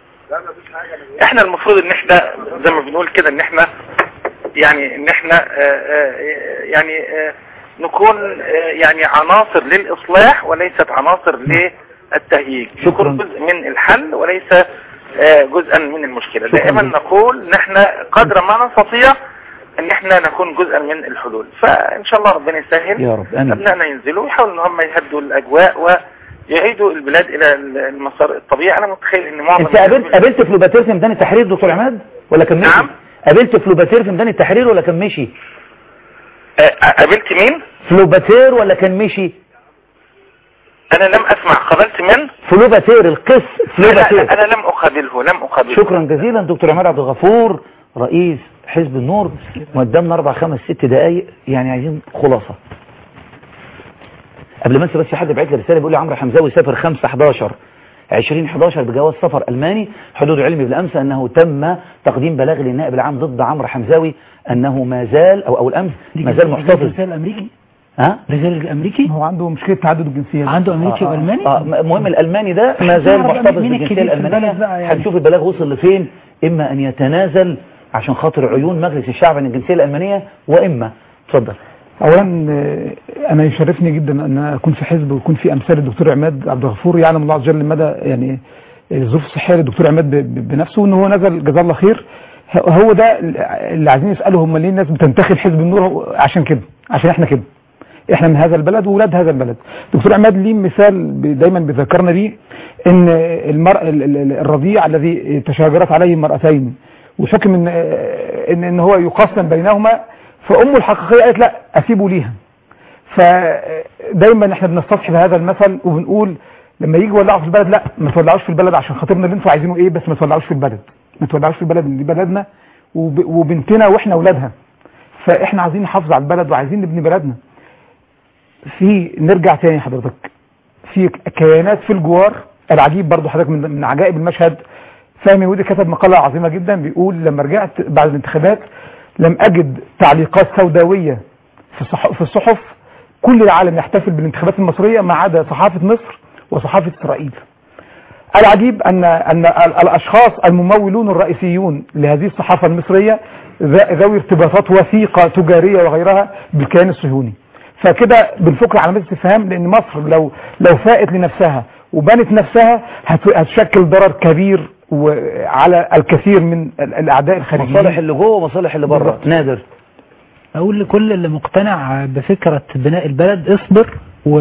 احنا المفروض ان احنا زي ما بنقول كده ان احنا يعني ان احنا اه اه يعني اه نكون يعني عناصر للإصلاح وليست عناصر للتهييج، نكون جزء من الحل وليس جزءا من المشكلة. دائما نقول نحن قدر ما نستطيع ان احنا نكون جزءا من الحلول، فان شاء الله ربنا يسهل. يا رب. ابنائنا ينزلوا ويحاولوا ان هم يهدوا الاجواء ويعيدوا البلاد الى المسار الطبيعي. انا متخيل ان معظم انت قابلت قابلت فلوباتير في ميدان التحرير دكتور عماد ولا كان مشي؟ نعم قابلت فلوباتير في ميدان التحرير ولا كان مشي؟ قابلت مين؟ فلوباتير ولا كان مشي؟ انا لم اسمع. قابلت من؟ فلوباتير القس فلوباتير. لا انا لم اقابله لم اقابله شكرا جزيلا دكتور عماد عبد الغفور رئيس حزب النور. وقدامنا اربع خمس ست دقايق يعني عايزين خلاصة قبل ما انسى. بس حد بعت لي رساله بيقول لي عمرو حمزاوي سافر خمسة حداشر عشرين حداشر بجواز سفر الماني. حدود علمي بالامس انه تم تقديم بلاغ للنائب العام ضد عمرو حمزاوي انه ما زال او او الامس ما زال محتفظ. رسالة امريكي؟ ها رجال الامريكي هو عنده مشكله تعدد الجنسيات، عنده امريكي آه والماني. اه المهم الالماني ده ما زال محتفظ بالجنسيه الالمانيه. هنشوف البلاغ وصل لفين، اما ان يتنازل عشان خاطر عيون مجلس الشعب عن الجنسيه الالمانيه، واما اتفضل. اولا انا يشرفني جدا ان اكون في حزب ويكون في امثال الدكتور عماد عبد الغفور. يعلم الله عز وجل مدى يعني الظروف الصحيه للدكتور عماد بنفسه، وان هو نزل جزاه الله خير. هو ده اللي عايزين يسالوا، هم ليه الناس بتنتخب حزب النور؟ عشان كده، عشان احنا كده، احنا من هذا البلد واولاد هذا البلد. دكتور عماد ليه مثال دايما بيذكرنا بيه، ان المرء الرضيع الذي تشاجرت عليه المرأتين وحكم ان ان, إن هو يقسم بينهما، فامه الحقيقيه قالت لا اسيبه ليها. فدايما احنا بنستصحب هذا المثل وبنقول لما يجي يولعوا في البلد، لا ما تولعوش في البلد عشان خاطرنا اللي انتوا عايزينه ايه، بس ما تولعوش في البلد، ما تولعوش في البلد، دي بلدنا وبنتنا واحنا اولادها. فاحنا عايزين نحافظ على البلد وعايزين نبني بلدنا. في نرجع تاني حضرتك في كيانات في الجوار. العجيب برضو حضرتك من, من عجائب المشهد، فهمي ودي كتب مقالة عظيمة جدا بيقول لما رجعت بعد الانتخابات لم أجد تعليقات سوداوية في الصحف, في الصحف. كل العالم يحتفل بالانتخابات المصرية ما عدا صحافة مصر وصحافة إسرائيل. العجيب أن أن الأشخاص الممولون الرئيسيون لهذه الصحافة المصرية ذوي ارتباطات وثيقة تجارية وغيرها بالكيان الصهيوني. فكده بنفك علامات استفهام، لأن مصر لو لو فاقت لنفسها وبنت نفسها هتشكل ضرر كبير على الكثير من الأعداء الخارجيين، مصالح اللي جوه ومصالح اللي بره. نادر، أقول لكل اللي مقتنع بفكرة بناء البلد اصبر،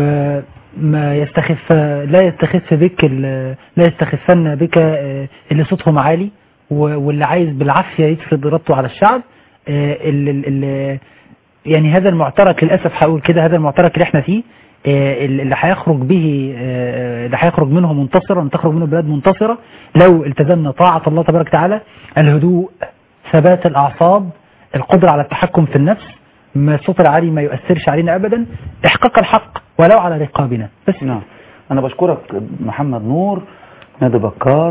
وما يستخف لا يستخف بك لا يستخفن بك اللي صوتهم عالي واللي عايز بالعافية يفرض إرادته على الشعب. اللي اللي يعني هذا المعترك للأسف هقول كده، هذا المعترك اللي احنا فيه اللي هيخرج به اللي هيخرج منه منتصرا وتخرج منه بلاد منتصرة لو التزمنا طاعة الله تبارك وتعالى، الهدوء، ثبات الأعصاب، القدرة على التحكم في النفس، ما الصوت العالي ما يؤثرش علينا أبدا، إحقاق الحق ولو على رقابنا بس. نعم. أنا بشكرك محمد نور، نادر بكار،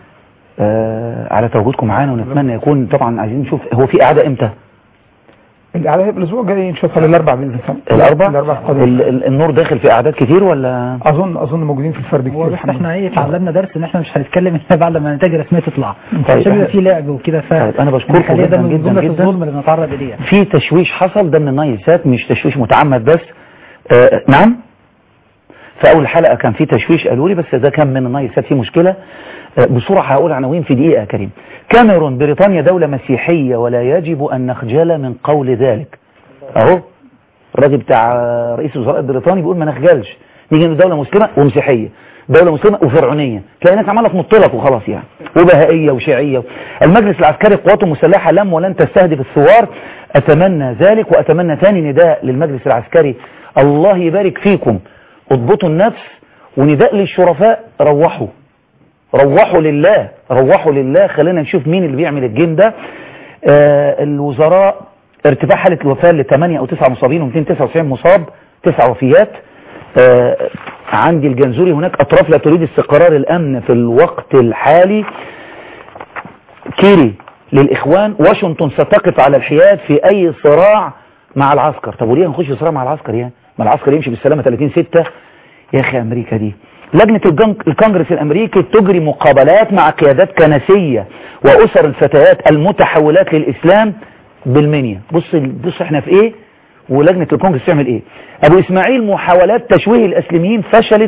آه على تواجدكم معانا، ونتمنى يكون طبعا عايزين نشوف هو في قعدة إمتى؟ القعدة الأسبوع الجاي نشوفها الأربع بإذن الله. الأربع؟ الأربع النور داخل في أعداد كتير ولا؟ أظن أظن موجودين في الفرد كتير. احنا ايه اتعلمنا درس إن احنا مش هنتكلم إلا بعد ما النتائج الرسمية تطلع. طيب عشان يبقى في لعب وكده. ف طيب أنا بشكركم جدا جدا جدا. الظلم اللي بنتعرض إليه. في تشويش حصل ده من النايسات، مش تشويش متعمد بس. آه نعم. في أول حلقة كان في تشويش قالوا لي، بس ده كان من النايسات، في مشكلة. آه بسرعة هقول عناوين في دقيقة يا كريم. كاميرون، بريطانيا دولة مسيحية ولا يجب أن نخجل من قول ذلك. اهو الراجل بتاع رئيس الوزراء البريطاني بيقول ما نخجلش، نيجي من دولة مسلمة ومسيحية، دولة مسلمة وفرعونية، تلاقي ناس عمالة تنطلق وخلاص يعني، وبهائية وشيعية. المجلس العسكري قواته المسلحة لم ولن تستهدف الثوار، أتمنى ذلك، وأتمنى ثاني نداء للمجلس العسكري، الله يبارك فيكم، اضبطوا النفس، ونداء للشرفاء، روحوا روحوا لله روحوا لله، خلينا نشوف مين اللي بيعمل الجيم ده. آه الوزراء، ارتفاع حالة الوفاة ل ثمانية أو تسعة مصابين ومئتين وتسعة وتسعين مصاب، تسع وفيات. آه عندي الجنزوري، هناك أطراف لا تريد استقرار الأمن في الوقت الحالي. كيري للإخوان، واشنطن ستقف على الحياد في أي صراع مع العسكر. طب وليه هنخش صراع مع العسكر يعني؟ ما العسكر يمشي بالسلامة ثلاثين ستة يا أخي. أمريكا دي لجنة الكونجرس الأمريكي تجري مقابلات مع قيادات كنسية وأسر الفتيات المتحولات للإسلام بالمنيا. بص بص احنا في ايه ولجنة الكونجرس تعمل ايه. ابو اسماعيل، محاولات تشويه الاسلاميين فشلت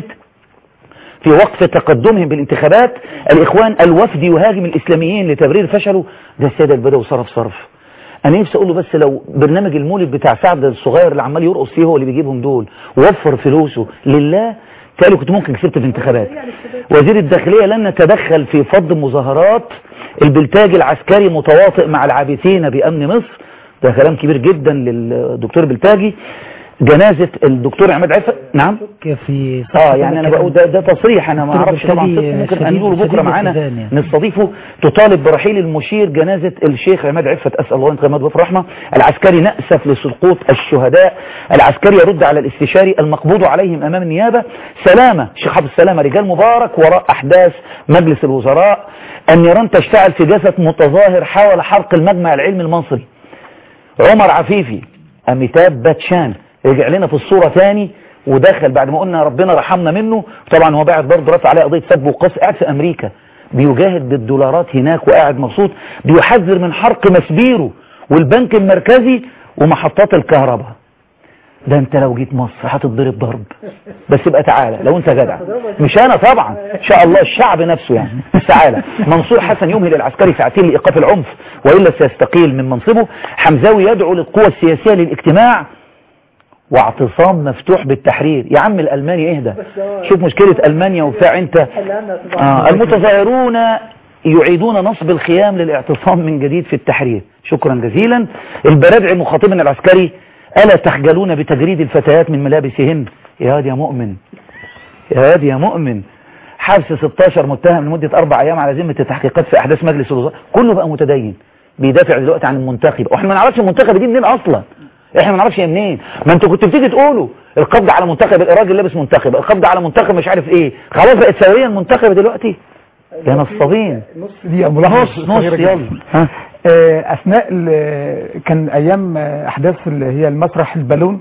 في وقف تقدمهم بالانتخابات. الاخوان، الوفد يهاجم الاسلاميين لتبرير فشله. ده السيد البدوي صرف صرف. انا نفسي اقول له بس لو برنامج المولد بتاع سعد الصغير اللي عمال يرقص فيه هو اللي بيجيبهم دول، وفر فلوسه لله، تالي كنت ممكن كسبت في الانتخابات. وزير الداخلية، لن نتدخل في فض مظاهرات. البلتاجي، العسكري متواطئ مع العابثين بأمن مصر. ده كلام كبير جدا للدكتور بلتاجي. جنازة الدكتور عماد عفة. نعم في اه يعني انا بقول ده, ده تصريح، انا ما اعرفش طبعا، ممكن هنقوله بكره معانا نستضيفه. تطالب برحيل المشير جنازة الشيخ عماد عفة، اسال الله ان يغفر رحمه. العسكري، نأسف لسقوط الشهداء. العسكري يرد على الاستشاري المقبوض عليهم امام النيابه. سلامه، الشيخ عبد السلامه، رجال مبارك وراء احداث مجلس الوزراء. النيران تشتعل في جسد متظاهر حاول حرق المجمع العلمي المصري. عمر عفيفي، اميتاب باتشان رجع لنا في الصورة تاني ودخل بعد ما قلنا ربنا رحمنا منه. طبعا هو بعد برضه رفع عليه قضية سب وقصف، قاعد في امريكا بيجاهد بالدولارات هناك وقاعد مبسوط، بيحذر من حرق مسبيره والبنك المركزي ومحطات الكهرباء. ده انت لو جيت مصر هتتضرب ضرب، بس يبقى تعالى لو انت جدع، مش انا طبعا، ان شاء الله الشعب نفسه يعني. بس تعالى. منصور حسن يمهل العسكري ساعتين لايقاف العنف والا سيستقيل من منصبه. حمزاوي يدعو للقوى السياسية للاجتماع واعتصام مفتوح بالتحرير. يا عم الألماني اهدى، شوف مشكلة ألمانيا وبتاع انت. آه المتظاهرون يعيدون نصب الخيام للاعتصام من جديد في التحرير. شكرا جزيلا. البرادعي مخاطبا العسكري، ألا تخجلون بتجريد الفتيات من ملابسهن؟ يا واد يا مؤمن، يا واد يا مؤمن. حبس ستاشر متهم لمدة أربع أيام على ذمة التحقيقات في أحداث مجلس الوزراء. كله بقى متدين بيدافع دلوقتي عن المنتخب، واحنا ما نعرفش المنتخب دي منين أصلا، احنا ما نعرفش منين. ما انتوا كنتوا بتيجي تقولوا القبض على منتخب، الراجل لابس منتخب، القبض على منتخب مش عارف ايه، خلاص بقت سوية المنتخب دلوقتي. يا نصابين. نص دقيقة نص نص يلا. اثناء كان ايام احداث اللي هي المسرح البالون،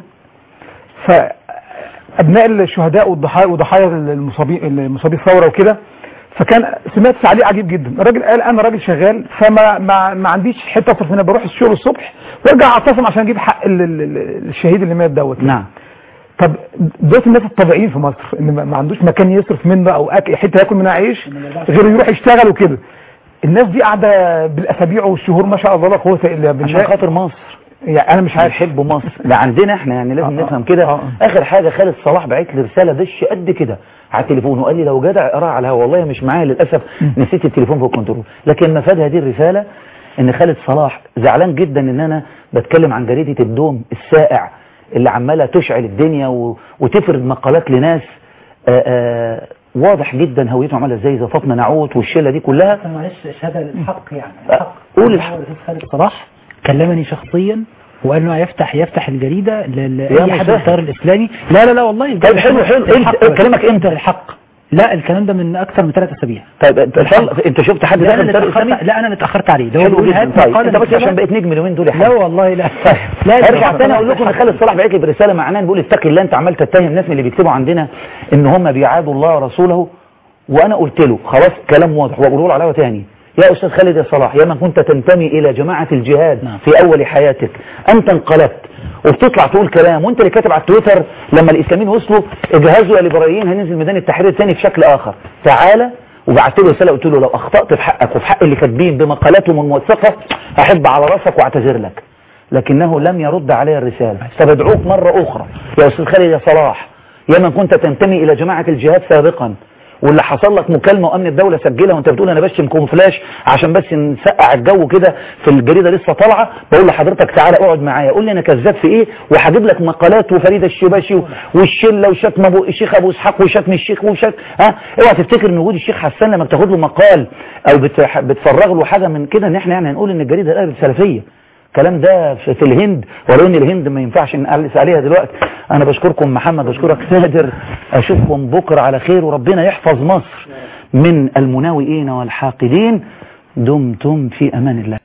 فابناء الشهداء والضحايا وضحايا المصابين المصابين الثوره وكده، فكان سمعت تعليق عجيب جدا. الراجل قال انا راجل شغال فما ما, ما عنديش حته اصرف منها، بروح الشغل الصبح وارجع اعتصم عشان اجيب حق الشهيد اللي مات دوت. نعم. طب دلوقتي الناس الطبيعيين في مصر ان ما عندوش مكان يصرف منه او اكل حته ياكل منها عيش غير يروح يشتغل وكده، الناس دي قاعده بالاسابيع والشهور ما شاء الله لا قوه الا بالله عشان خاطر مصر. يعني انا مش عارف يحبوا مصر ده عندنا احنا يعني لازم آه نفهم كده. آه اخر حاجه خالد صلاح بعت لي رساله دش قد كده على التليفون وقال لي لو جدع اقراها على الهوا، والله مش معايا للاسف نسيت التليفون في الكنترول، لكن مفاد هذه الرساله ان خالد صلاح زعلان جدا ان انا بتكلم عن جريده الدوم السائع اللي عماله تشعل الدنيا و... وتفرد مقالات لناس آآ آآ واضح جدا هويتهم عامله ازاي، زي فاطمه نعوت والشله دي كلها. معلش شهاده للحق يعني الحق. قول الحق. خالد صلاح كلمني شخصيا وقال انه يفتح يفتح الجريده لاي حد من التيار الاسلامي. لا لا لا والله. طيب حلو حلو كلامك امتى؟ الحق لا الكلام ده من اكثر من ثلاث اسابيع. طيب انت شفت حد دخل التيار الاسلامي؟ لا انا اللي اتاخرت عليه. لو حلو جدا. طيب انت بس عشان بقيت نجم اليومين دول يا لا والله لا. لا ارجع تاني اقول لكم ان خالد صلاح بعت لي برساله معناها بيقول اتقي الله، انت عمال تتهم الناس من اللي بيكتبوا عندنا ان هم بيعادوا الله ورسوله، وانا قلت له خلاص كلام واضح واقوله له على تاني. يا أستاذ خالد يا صلاح، يا من كنت تنتمي إلى جماعة الجهاد نعم. في أول حياتك، أنت انقلبت وبتطلع تقول كلام، وأنت اللي كاتب على التويتر لما الإسلاميين وصلوا اجهزوا يا ليبراليين هننزل ميدان التحرير تاني بشكل آخر، تعالى. وبعت له رسالة قلت له لو أخطأت في حقك وفي حق اللي كاتبين بمقالاتهم الموثقة أحب على راسك واعتذر لك، لكنه لم يرد علي الرسالة. فبدعوك مرة أخرى يا أستاذ خالد يا صلاح، يا من كنت تنتمي إلى جماعة الجهاد سابقا، واللي حصل لك مكالمة وامن الدولة سجلها وانت بتقول انا بشتم كومفلاش عشان بس نسقع الجو كده في الجريدة لسه طالعة، بقول لحضرتك تعالى اقعد معايا قول لي انا كذاب في ايه، وهجيب لك مقالات وفريدة الشباشي والشلة وشتم ابو الشيخ ابو اسحاق وشتم الشيخ وشتم ها. اوعى تفتكر ان وجود الشيخ حسان لما بتاخد له مقال او بتفرغ له حاجة من كده ان احنا يعني هنقول ان الجريدة القلب سلفية. الكلام ده في الهند، ولو ان الهند ما ينفعش نقلس عليها دلوقتي. انا بشكركم محمد، بشكرك نادر، اشوفكم بكره على خير، وربنا يحفظ مصر من المناوئين والحاقدين. دمتم في امان الله.